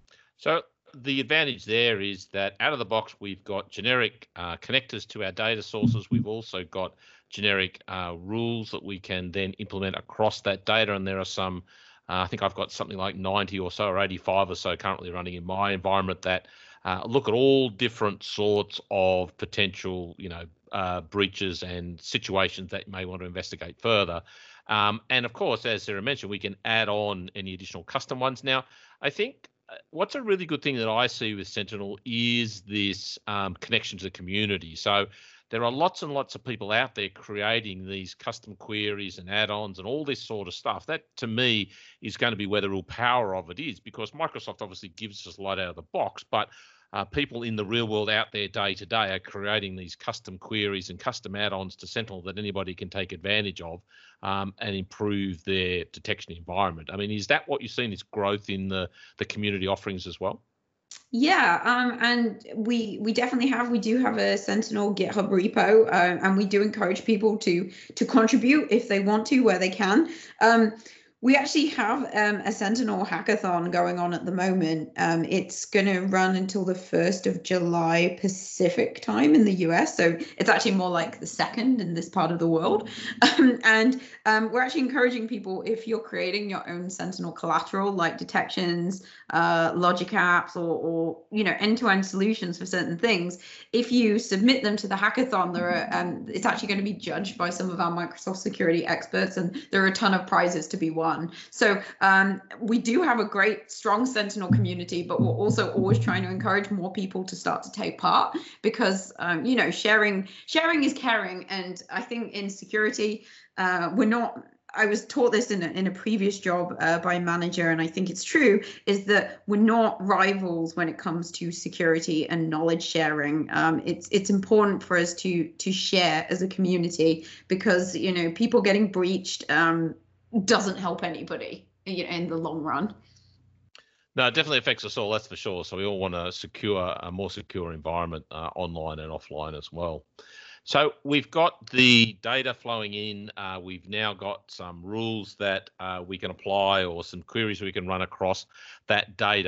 So the advantage there is that out of the box, we've got generic uh, connectors to our data sources. We've also got generic uh, rules that we can then implement across that data. And there are some, uh, I think I've got something like ninety or so or eighty-five or so currently running in my environment that uh, look at all different sorts of potential, you know, uh, breaches and situations that you may want to investigate further. Um, and of course, as Sarah mentioned, we can add on any additional custom ones. Now, I think what's a really good thing that I see with Sentinel is this um, connection to the community. So there are lots and lots of people out there creating these custom queries and add-ons and all this sort of stuff. That, to me, is going to be where the real power of it is, because Microsoft obviously gives us a lot out of the box, but uh, people in the real world out there day to day are creating these custom queries and custom add-ons to Sentinel that anybody can take advantage of um, and improve their detection environment. I mean, is that what you've seen, is growth in the, the community offerings as well? Yeah, um, and we we definitely have. We do have a Sentinel GitHub repo, uh, and we do encourage people to to contribute if they want to, where they can. Um, we actually have um, a Sentinel hackathon going on at the moment. Um, it's going to run until the first of July Pacific time in the U S. So it's actually more like the second in this part of the world. Um, and um, we're actually encouraging people, if you're creating your own Sentinel collateral, like detections, uh, logic apps, or, or you know, end-to-end solutions for certain things, if you submit them to the hackathon, there are, um, it's actually going to be judged by some of our Microsoft security experts, and there are a ton of prizes to be won. So um, we do have a great, strong Sentinel community, but we're also always trying to encourage more people to start to take part, because um, you know, sharing sharing is caring, and I think in security, uh, we're not. I was taught this in a, in a previous job uh, by a manager, and I think it's true, is that we're not rivals when it comes to security and knowledge sharing. Um, it's it's important for us to to share as a community, because you know, people getting breached um, doesn't help anybody, you know, in the long run. No, it definitely affects us all, that's for sure. So we all want a secure, a more secure environment uh, online and offline as well. So we've got the data flowing in. Uh, we've now got some rules that uh, we can apply, or some queries we can run across that data.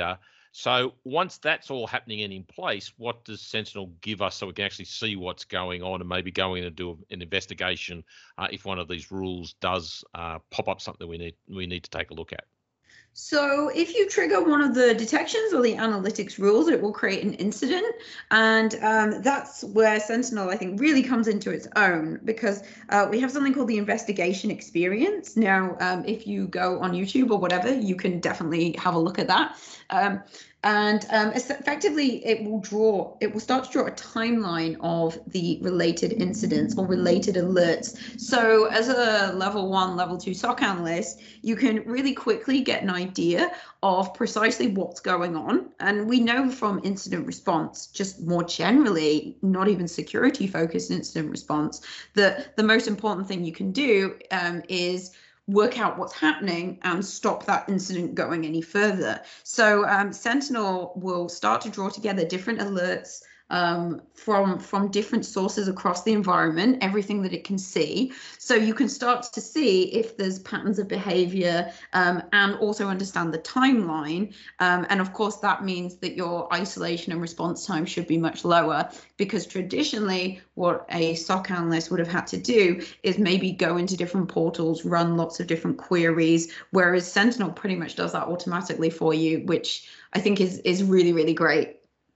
So once that's all happening and in place, what does Sentinel give us so we can actually see what's going on and maybe go in and do an investigation uh, if one of these rules does uh, pop up something we need we need to take a look at? So if you trigger one of the detections or the analytics rules, it will create an incident. And um, that's where Sentinel, I think, really comes into its own, because uh, we have something called the investigation experience. Now, um, if you go on YouTube or whatever, you can definitely have a look at that. Um, And um, effectively, it will draw, it will start to draw a timeline of the related incidents or related alerts. So as a level one, level two S O C analyst, you can really quickly get an idea of precisely what's going on. And we know from incident response, just more generally, not even security focused incident response, that the most important thing you can do um, is work out what's happening and stop that incident going any further. So um, Sentinel will start to draw together different alerts um, from from different sources across the environment, everything that it can see. So you can start to see if there's patterns of behavior um, and also understand the timeline. Um, and of course, that means that your isolation and response time should be much lower, because traditionally what a S O C analyst would have had to do is maybe go into different portals, run lots of different queries, whereas Sentinel pretty much does that automatically for you, which I think is is really, really great.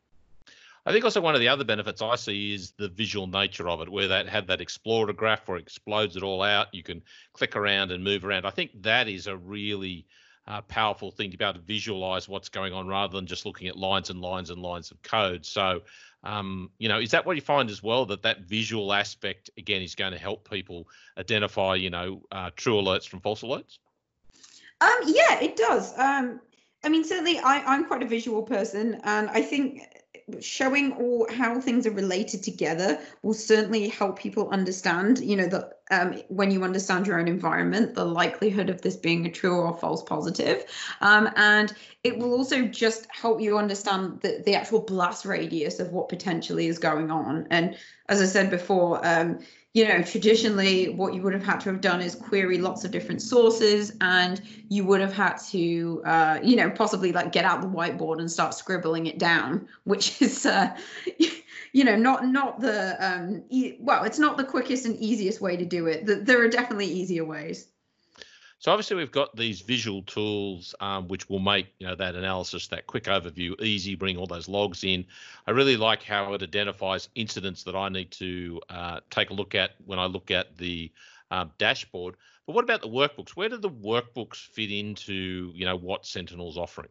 I think also one of the other benefits I see is the visual nature of it, where that had that Explorer graph where it explodes it all out. You can click around and move around. I think that is a really uh, powerful thing to be able to visualize what's going on rather than just looking at lines and lines and lines of code. So, um, you know, is that what you find as well, that that visual aspect, again, is going to help people identify, you know, uh, true alerts from false alerts? Um, yeah, it does. Um, I mean, certainly I, I'm quite a visual person, and I think showing all how things are related together will certainly help people understand, you know, that um, when you understand your own environment, the likelihood of this being a true or false positive. Um, and it will also just help you understand the, the actual blast radius of what potentially is going on. And as I said before, um, you know, traditionally what you would have had to have done is query lots of different sources, and you would have had to, uh, you know, possibly like get out the whiteboard and start scribbling it down, which is, uh, you know, not not the, um, e well, it's not the quickest and easiest way to do it. There are definitely easier ways. So obviously we've got these visual tools um, which will make, you know, that analysis, that quick overview easy, bring all those logs in. I really like how it identifies incidents that I need to uh, take a look at when I look at the um, dashboard. But what about the workbooks? Where do the workbooks fit into, you know, what Sentinel's offering?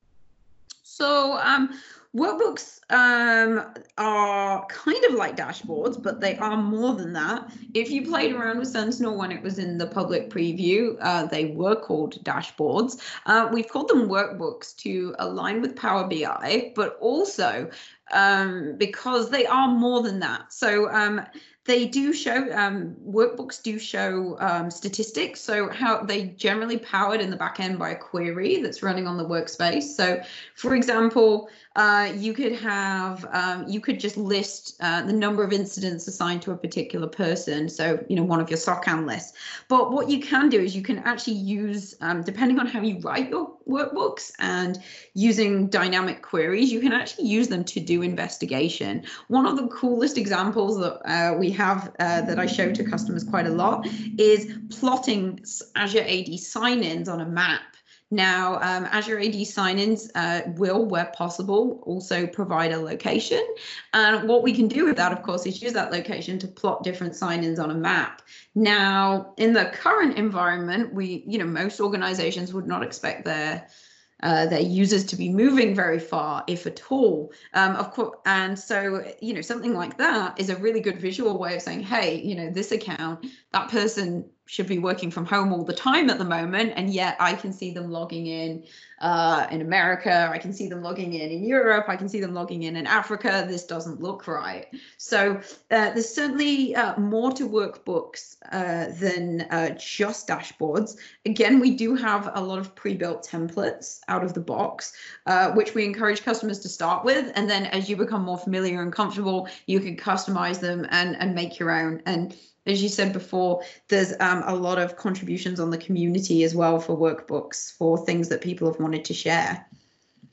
So um, workbooks um, are kind of like dashboards, but they are more than that. If you played around with Sentinel when it was in the public preview, uh, they were called dashboards. Uh, we've called them workbooks to align with Power B I, but also um, because they are more than that. So um, they do show, um, workbooks do show um, statistics. So how they generally powered in the back end by a query that's running on the workspace. So for example, uh, you could have, um, you could just list uh, the number of incidents assigned to a particular person. So, you know, one of your S O C analysts. But what you can do is you can actually use, um, depending on how you write your workbooks and using dynamic queries, you can actually use them to do investigation. One of the coolest examples that uh, we have uh, that I show to customers quite a lot is plotting Azure A D sign-ins on a map. Now, um, Azure A D sign-ins uh, will, where possible, also provide a location. And what we can do with that, of course, is use that location to plot different sign-ins on a map. Now, in the current environment, we, you know, most organizations would not expect their Uh, their users to be moving very far, if at all. Um, of course, and so, you know, something like that is a really good visual way of saying, hey, you know, this account, that person should be working from home all the time at the moment, and yet I can see them logging in uh, in America, I can see them logging in in Europe, I can see them logging in in Africa. This doesn't look right. So uh, there's certainly uh, more to workbooks uh, than uh, just dashboards. Again, we do have a lot of pre-built templates out of the box, uh, which we encourage customers to start with. And then as you become more familiar and comfortable, you can customize them and, and make your own. And as you said before, there's um, a lot of contributions on the community as well for workbooks, for things that people have wanted to share.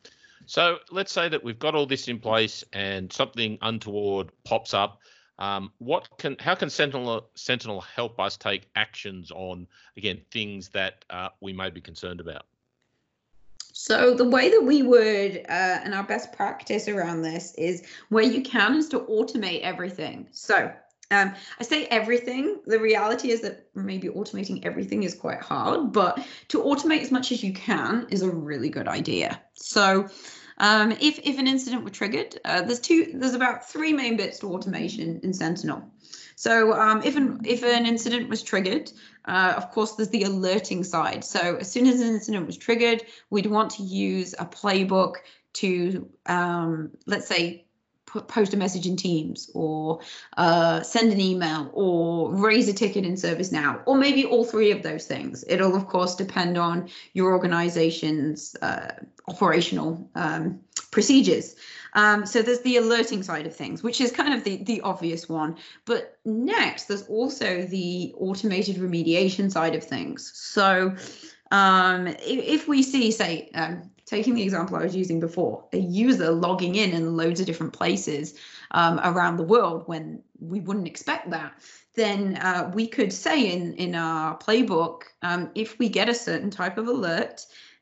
So let's say that we've got all this in place and something untoward pops up. Um, what can, how can Sentinel Sentinel help us take actions on, again, things that uh, we may be concerned about? So the way that we would, uh, and our best practice around this is where you can is to automate everything. So um, I say everything. The reality is that maybe automating everything is quite hard, but to automate as much as you can is a really good idea. So um, if, if an incident were triggered, uh, there's two, there's about three main bits to automation in Sentinel. So um, if an if an incident was triggered, uh, of course, there's the alerting side. So as soon as an incident was triggered, we'd want to use a playbook to, um, let's say, put, post a message in Teams, or uh, send an email, or raise a ticket in ServiceNow, or maybe all three of those things. It'll, of course, depend on your organization's uh, operational um, procedures. Um, so there's the alerting side of things, which is kind of the, the obvious one. But next, there's also the automated remediation side of things. So um, if, if we see, say, um, taking the example I was using before, a user logging in in loads of different places um, around the world when we wouldn't expect that, then uh, we could say in, in our playbook, um, if we get a certain type of alert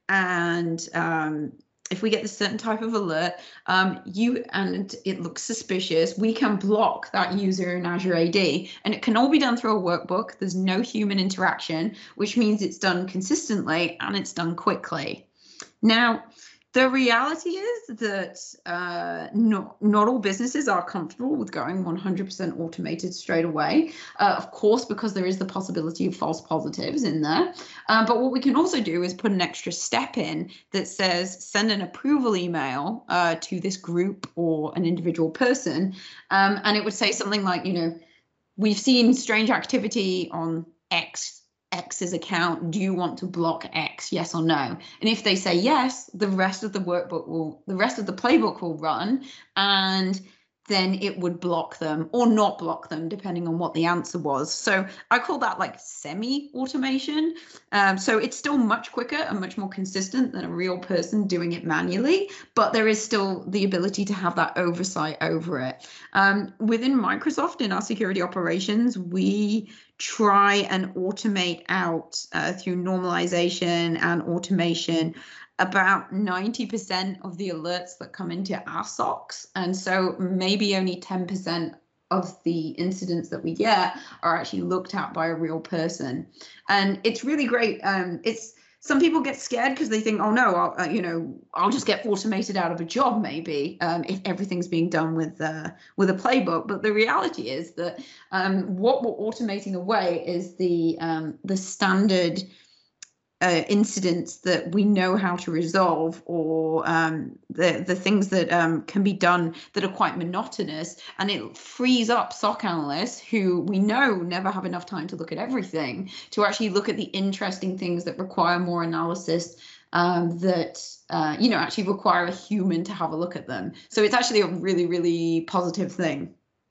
and um, if we get this certain type of alert, um, you and it looks suspicious, we can block that user in Azure A D, and it can all be done through a workbook. There's no human interaction, which means it's done consistently and it's done quickly. Now, the reality is that uh, not, not all businesses are comfortable with going one hundred percent automated straight away, uh, of course, because there is the possibility of false positives in there. Uh, but what we can also do is put an extra step in that says send an approval email uh, to this group or an individual person. Um, and it would say something like, you know, we've seen strange activity on X. X's account, do you want to block X, yes or no? And if they say yes, the rest of the workbook will, the rest of the playbook will run, and then it would block them or not block them, depending on what the answer was. So I call that like semi-automation. Um, so it's still much quicker and much more consistent than a real person doing it manually, but there is still the ability to have that oversight over it. Um, within Microsoft, in our security operations, we try and automate out uh, through normalization and automation about ninety percent of the alerts that come into our S O Cs. And so maybe only ten percent of the incidents that we get are actually looked at by a real person. And it's really great. Um, it's some people get scared because they think, oh no, I'll, uh, you know, I'll just get automated out of a job maybe um, if everything's being done with uh, with a playbook. But the reality is that um, what we're automating away is the um, the standard Uh, incidents that we know how to resolve, or um, the the things that um, can be done that are quite monotonous, and it frees up S O C analysts who we know never have enough time to look at everything, to actually look at the interesting things that require more analysis, um, that uh, you know actually require a human to have a look at them. So it's actually a really really positive thing.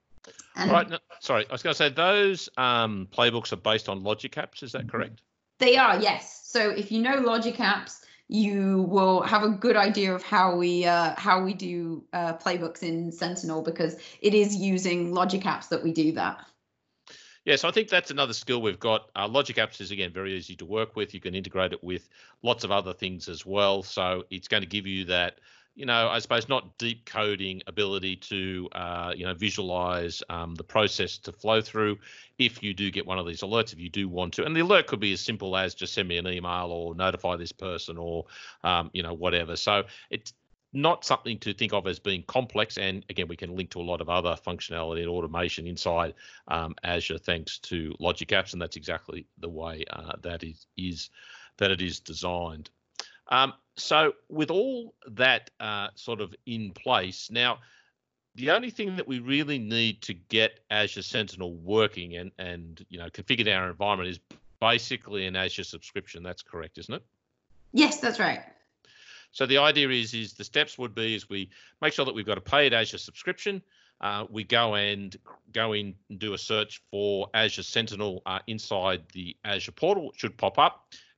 And right, no, sorry, I was going to say those um, playbooks are based on Logic Apps. Is that correct? They are, yes. So if you know Logic Apps, you will have a good idea of how we uh, how we do uh, playbooks in Sentinel, because it is using Logic Apps that we do that. Yeah, so I think that's another skill we've got. Uh, Logic Apps is, again, very easy to work with. You can integrate it with lots of other things as well. So it's going to give you that, you know, I suppose not deep coding ability to, uh, you know, visualize um, the process to flow through if you do get one of these alerts, if you do want to. And the alert could be as simple as just send me an email or notify this person or, um, you know, whatever. So it's not something to think of as being complex. And again, we can link to a lot of other functionality and automation inside um, Azure thanks to Logic Apps. And that's exactly the way uh, that is, is that it is designed. Um, so with all that uh, sort of in place, now, the only thing that we really need to get Azure Sentinel working and, and you know, configure our environment is basically an Azure subscription. That's correct, isn't it? Yes, that's right. So the idea is, is the steps would be is we make sure that we've got a paid Azure subscription. Uh, we go and go in and do a search for Azure Sentinel uh, inside the Azure portal. It should pop up.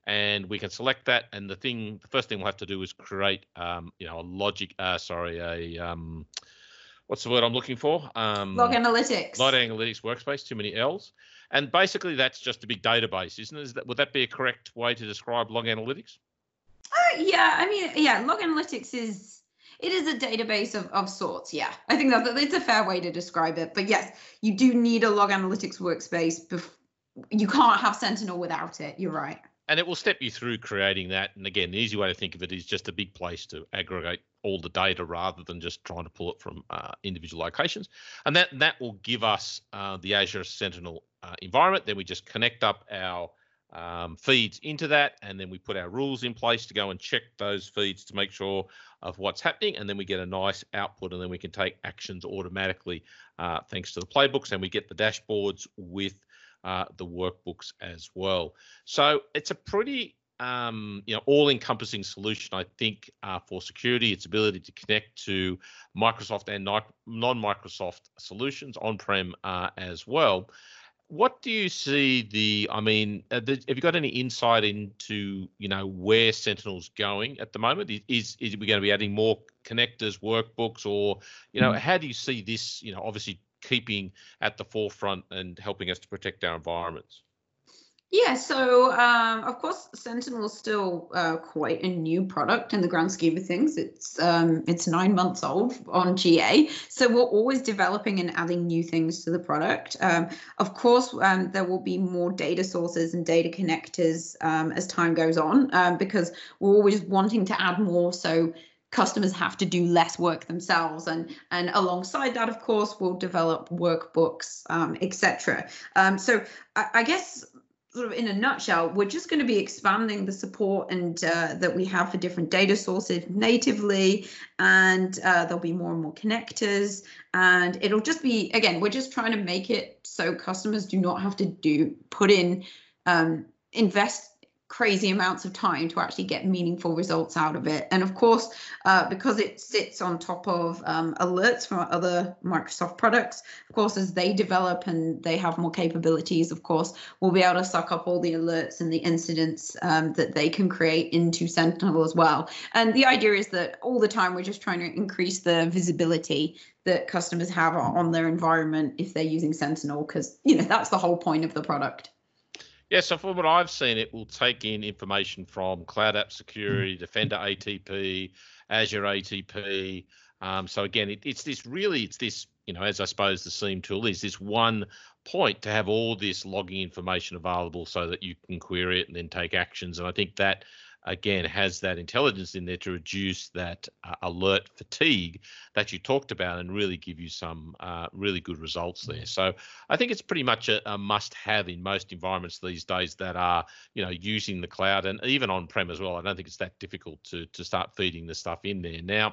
and we can select that. And the thing, the first thing we'll have to do is create, um, you know, a logic, uh, sorry, a, um, what's the word I'm looking for? Um, Log Analytics. Log Analytics workspace, too many L's. And basically that's just a big database, isn't it? Is that, would that be a correct way to describe Log Analytics? Uh, yeah, I mean, yeah, Log Analytics is, it is a database of, of sorts. Yeah, I think that's it's a fair way to describe it. But yes, you do need a Log Analytics workspace. Bef- you can't have Sentinel without it. You're right. And it will step you through creating that. And again, the easy way to think of it is just a big place to aggregate all the data rather than just trying to pull it from uh, individual locations. And that that will give us uh, the Azure Sentinel uh, environment. Then we just connect up our um, feeds into that, and then we put our rules in place to go and check those feeds to make sure of what's happening. And then we get a nice output, and then we can take actions automatically uh, thanks to the playbooks, and we get the dashboards with Uh, the workbooks as well. So it's a pretty, um, you know, all-encompassing solution, I think, uh, for security. Its ability to connect to Microsoft and non-Microsoft solutions on-prem uh, as well. What do you see the? I mean, uh, the, have you got any insight into, you know, where Sentinel's going at the moment? Is is we going to be adding more connectors, workbooks, or, you know, how do you see this? You know, obviously keeping at the forefront and helping us to protect our environments? Yeah, so um, of course, Sentinel is still uh, quite a new product in the grand scheme of things. It's um, it's nine months old on G A, so we're always developing and adding new things to the product. Um, of course, um, there will be more data sources and data connectors um, as time goes on, um, because we're always wanting to add more, so customers have to do less work themselves, and and alongside that, of course, we'll develop workbooks, um, et cetera. Um, so I, I guess, sort of in a nutshell, we're just going to be expanding the support and uh, that we have for different data sources natively, and uh, there'll be more and more connectors, and it'll just be, again, we're just trying to make it so customers do not have to do put in um, invest crazy amounts of time to actually get meaningful results out of it. And of course, uh, because it sits on top of um, alerts from other Microsoft products, of course, as they develop and they have more capabilities, of course, we'll be able to suck up all the alerts and the incidents um, that they can create into Sentinel as well. And the idea is that all the time, we're just trying to increase the visibility that customers have on their environment if they're using Sentinel, because, you know, that's the whole point of the product. Yeah, so from what I've seen, it will take in information from Cloud App Security, Defender A T P, Azure A T P. Um, so again, it, it's this really, it's this, you know, as I suppose the SIEM tool is, this one point to have all this logging information available so that you can query it and then take actions. And I think that, again, has that intelligence in there to reduce that uh, alert fatigue that you talked about and really give you some uh, really good results there. So I think it's pretty much a, a must-have in most environments these days that are, you know, using the cloud, and even on-prem as well. I don't think it's that difficult to to start feeding the stuff in there. Now,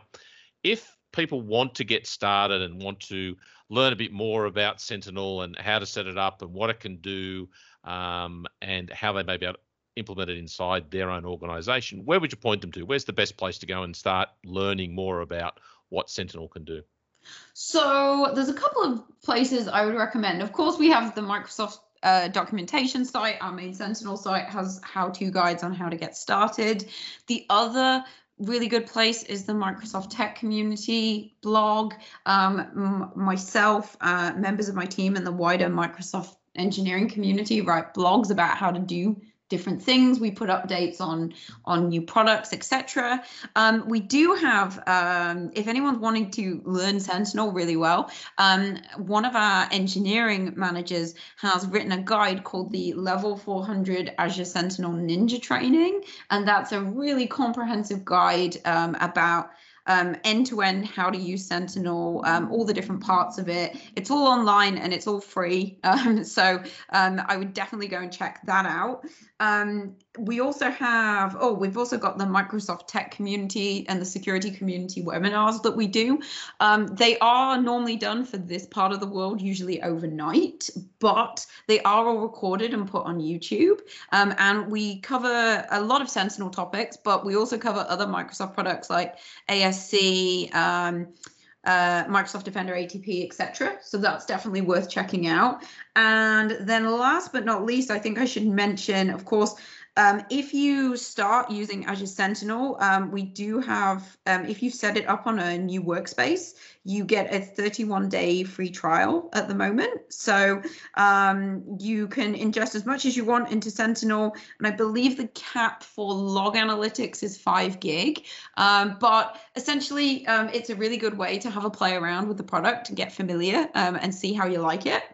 if people want to get started and want to learn a bit more about Sentinel and how to set it up and what it can do, um, and how they may be able to implement it inside their own organization, where would you point them to? Where's the best place to go and start learning more about what Sentinel can do? So there's a couple of places I would recommend. Of course, we have the Microsoft uh, documentation site. Our main Sentinel site has how-to guides on how to get started. The other really good place is the Microsoft Tech Community blog. Um, m- myself, uh, members of my team, and the wider Microsoft engineering community write blogs about how to do different things. We put updates on on new products, et cetera. Um, we do have, um, if anyone's wanting to learn Sentinel really well, um, one of our engineering managers has written a guide called the Level four hundred Azure Sentinel Ninja Training, and that's a really comprehensive guide um, about Um, end-to-end how to use Sentinel, um, all the different parts of it. It's all online and it's all free. Um, so um, I would definitely go and check that out. Um, we also have, oh, we've also got the Microsoft Tech Community and the Security Community webinars that we do. Um, they are normally done for this part of the world, usually overnight, but they are all recorded and put on YouTube. Um, and we cover a lot of Sentinel topics, but we also cover other Microsoft products like A S C, um, uh, Microsoft Defender A T P, et cetera. So that's definitely worth checking out. And then last but not least, I think I should mention, of course, Um, if you start using Azure Sentinel, um, we do have, um, if you set it up on a new workspace, you get a thirty-one day free trial at the moment. So um, you can ingest as much as you want into Sentinel. And I believe the cap for log analytics is five gig. Um, but essentially, um, it's a really good way to have a play around with the product and get familiar um, and see how you like it.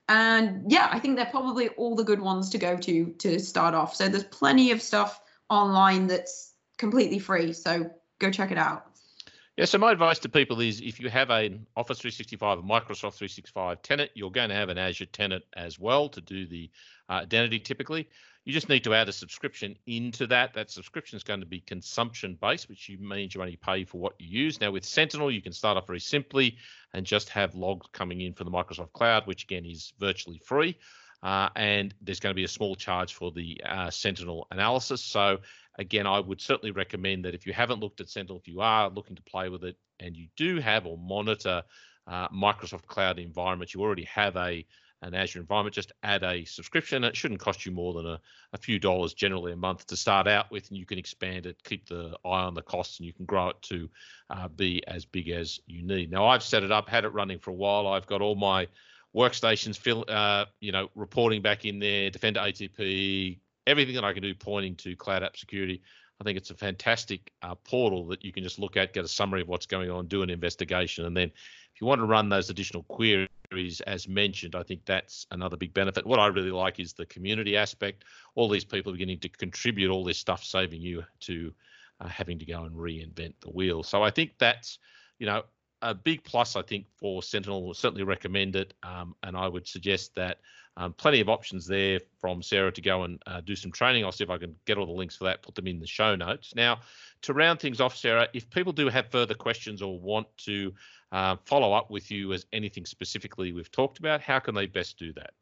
And yeah, I think they're probably all the good ones to go to to start off. So there's plenty of stuff online that's completely free. So go check it out. Yeah, so my advice to people is if you have an Office three sixty-five, a Microsoft three sixty-five tenant, you're going to have an Azure tenant as well to do the uh, identity typically. You just need to add a subscription into that. That subscription is going to be consumption-based, which means you only pay for what you use. Now, with Sentinel, you can start off very simply and just have logs coming in from the Microsoft Cloud, which, again, is virtually free. Uh, and there's going to be a small charge for the uh, Sentinel analysis. So, again, I would certainly recommend that if you haven't looked at Sentinel, if you are looking to play with it and you do have or monitor uh, Microsoft Cloud environments, you already have a an Azure environment, just add a subscription. It shouldn't cost you more than a, a few dollars generally a month to start out with, and you can expand it, keep the eye on the costs, and you can grow it to uh, be as big as you need. Now, I've set it up, had it running for a while. I've got all my workstations, fill, uh, you know, reporting back in there, Defender A T P, everything that I can do pointing to Cloud App Security. I think it's a fantastic uh, portal that you can just look at, get a summary of what's going on, do an investigation, and then if you want to run those additional queries, as mentioned, I think that's another big benefit. What I really like is the community aspect. All these people are beginning to contribute all this stuff, saving you to uh, having to go and reinvent the wheel. So I think that's, you know, a big plus, I think, for Sentinel. We'll certainly recommend it. Um, and I would suggest that um, plenty of options there from Sarah to go and uh, do some training. I'll see if I can get all the links for that, put them in the show notes. Now, to round things off, Sarah, if people do have further questions or want to uh, follow up with you as anything specifically we've talked about, how can they best do that?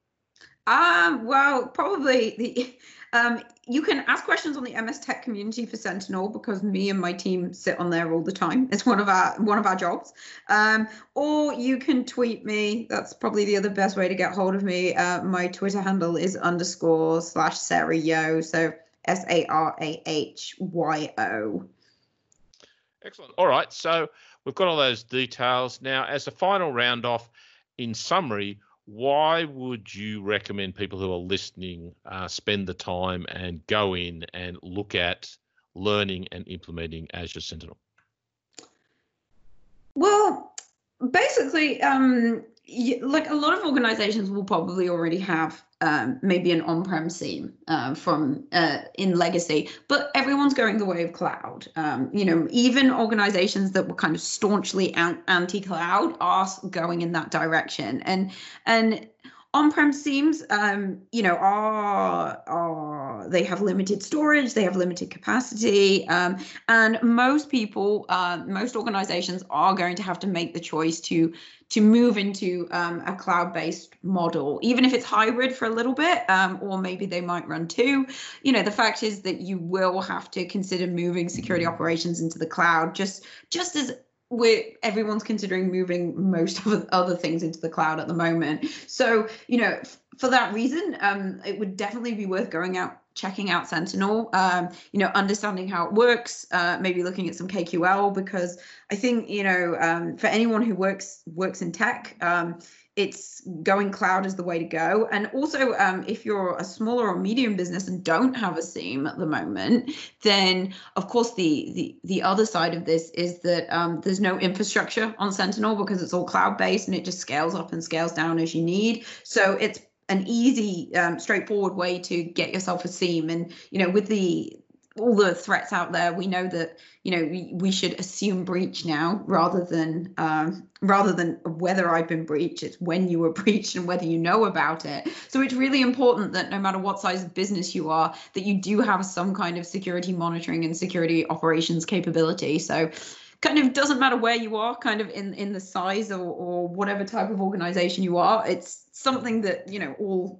Um, well, probably the um, you can ask questions on the M S Tech community for Sentinel, because me and my team sit on there all the time. It's one of our one of our jobs. Um, or you can tweet me. That's probably the other best way to get hold of me. Uh, my Twitter handle is underscore slash Sarah Yo. So S A R A H Y O. Excellent. All right. So we've got all those details. Now, as a final round off, in summary, why would you recommend people who are listening uh, spend the time and go in and look at learning and implementing Azure Sentinel? Well, basically, um, you, like a lot of organizations will probably already have um, maybe an on-prem theme uh, from uh, in legacy, but everyone's going the way of cloud. Um, you know, even organizations that were kind of staunchly anti-cloud are going in that direction. And and on-prem themes, um, you know, are are they have limited storage, they have limited capacity, um, and most people, uh, most organizations are going to have to make the choice to to move into um, a cloud-based model, even if it's hybrid for a little bit, um, or maybe they might run two. You know, the fact is that you will have to consider moving security operations into the cloud, just just as we're everyone's considering moving most of other things into the cloud at the moment. So, you know, f- for that reason, um, it would definitely be worth going out, checking out Sentinel, um, you know, understanding how it works, uh, maybe looking at some K Q L, because I think, you know, um, for anyone who works works in tech, um, it's going cloud is the way to go. And also, um, if you're a smaller or medium business and don't have a theme at the moment, then of course the the the other side of this is that um, there's no infrastructure on Sentinel because it's all cloud based and it just scales up and scales down as you need. So it's an easy, um, straightforward way to get yourself a theme. And you know, with the all the threats out there, we know that, you know, we, we should assume breach now rather than um, rather than whether I've been breached. It's when you were breached and whether you know about it. So it's really important that no matter what size of business you are, that you do have some kind of security monitoring and security operations capability. So kind of doesn't matter where you are, kind of in, in the size or, or whatever type of organization you are. It's something that, you know, all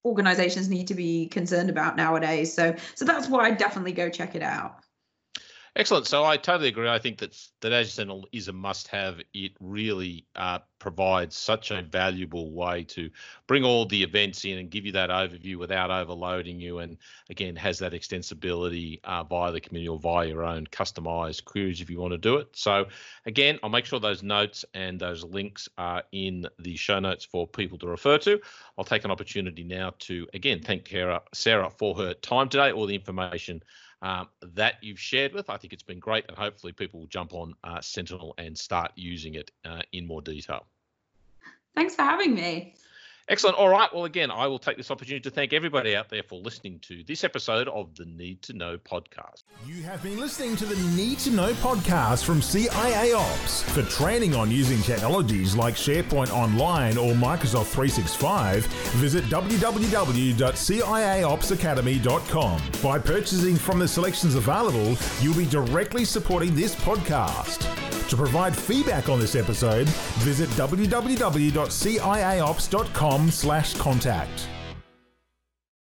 organizations need to be concerned about nowadays. So so that's why I definitely go check it out. Excellent. So I totally agree. I think that that Azure Sentinel is a must-have. It really uh, provides such a valuable way to bring all the events in and give you that overview without overloading you, and again has that extensibility uh, via the community or via your own customized queries if you want to do it. So again, I'll make sure those notes and those links are in the show notes for people to refer to. I'll take an opportunity now to again thank Sarah, Sarah for her time today, all the information Um, that you've shared with. I think it's been great, and hopefully people will jump on uh, Sentinel and start using it uh, in more detail. Thanks for having me. Excellent. All right. Well, again, I will take this opportunity to thank everybody out there for listening to this episode of the Need to Know podcast. You have been listening to the Need to Know podcast from C I A Ops. For training on using technologies like SharePoint Online or Microsoft three sixty-five, visit w w w dot c i a ops academy dot com. By purchasing from the selections available, you'll be directly supporting this podcast. To provide feedback on this episode, visit w w w dot c i a ops dot com slash contact.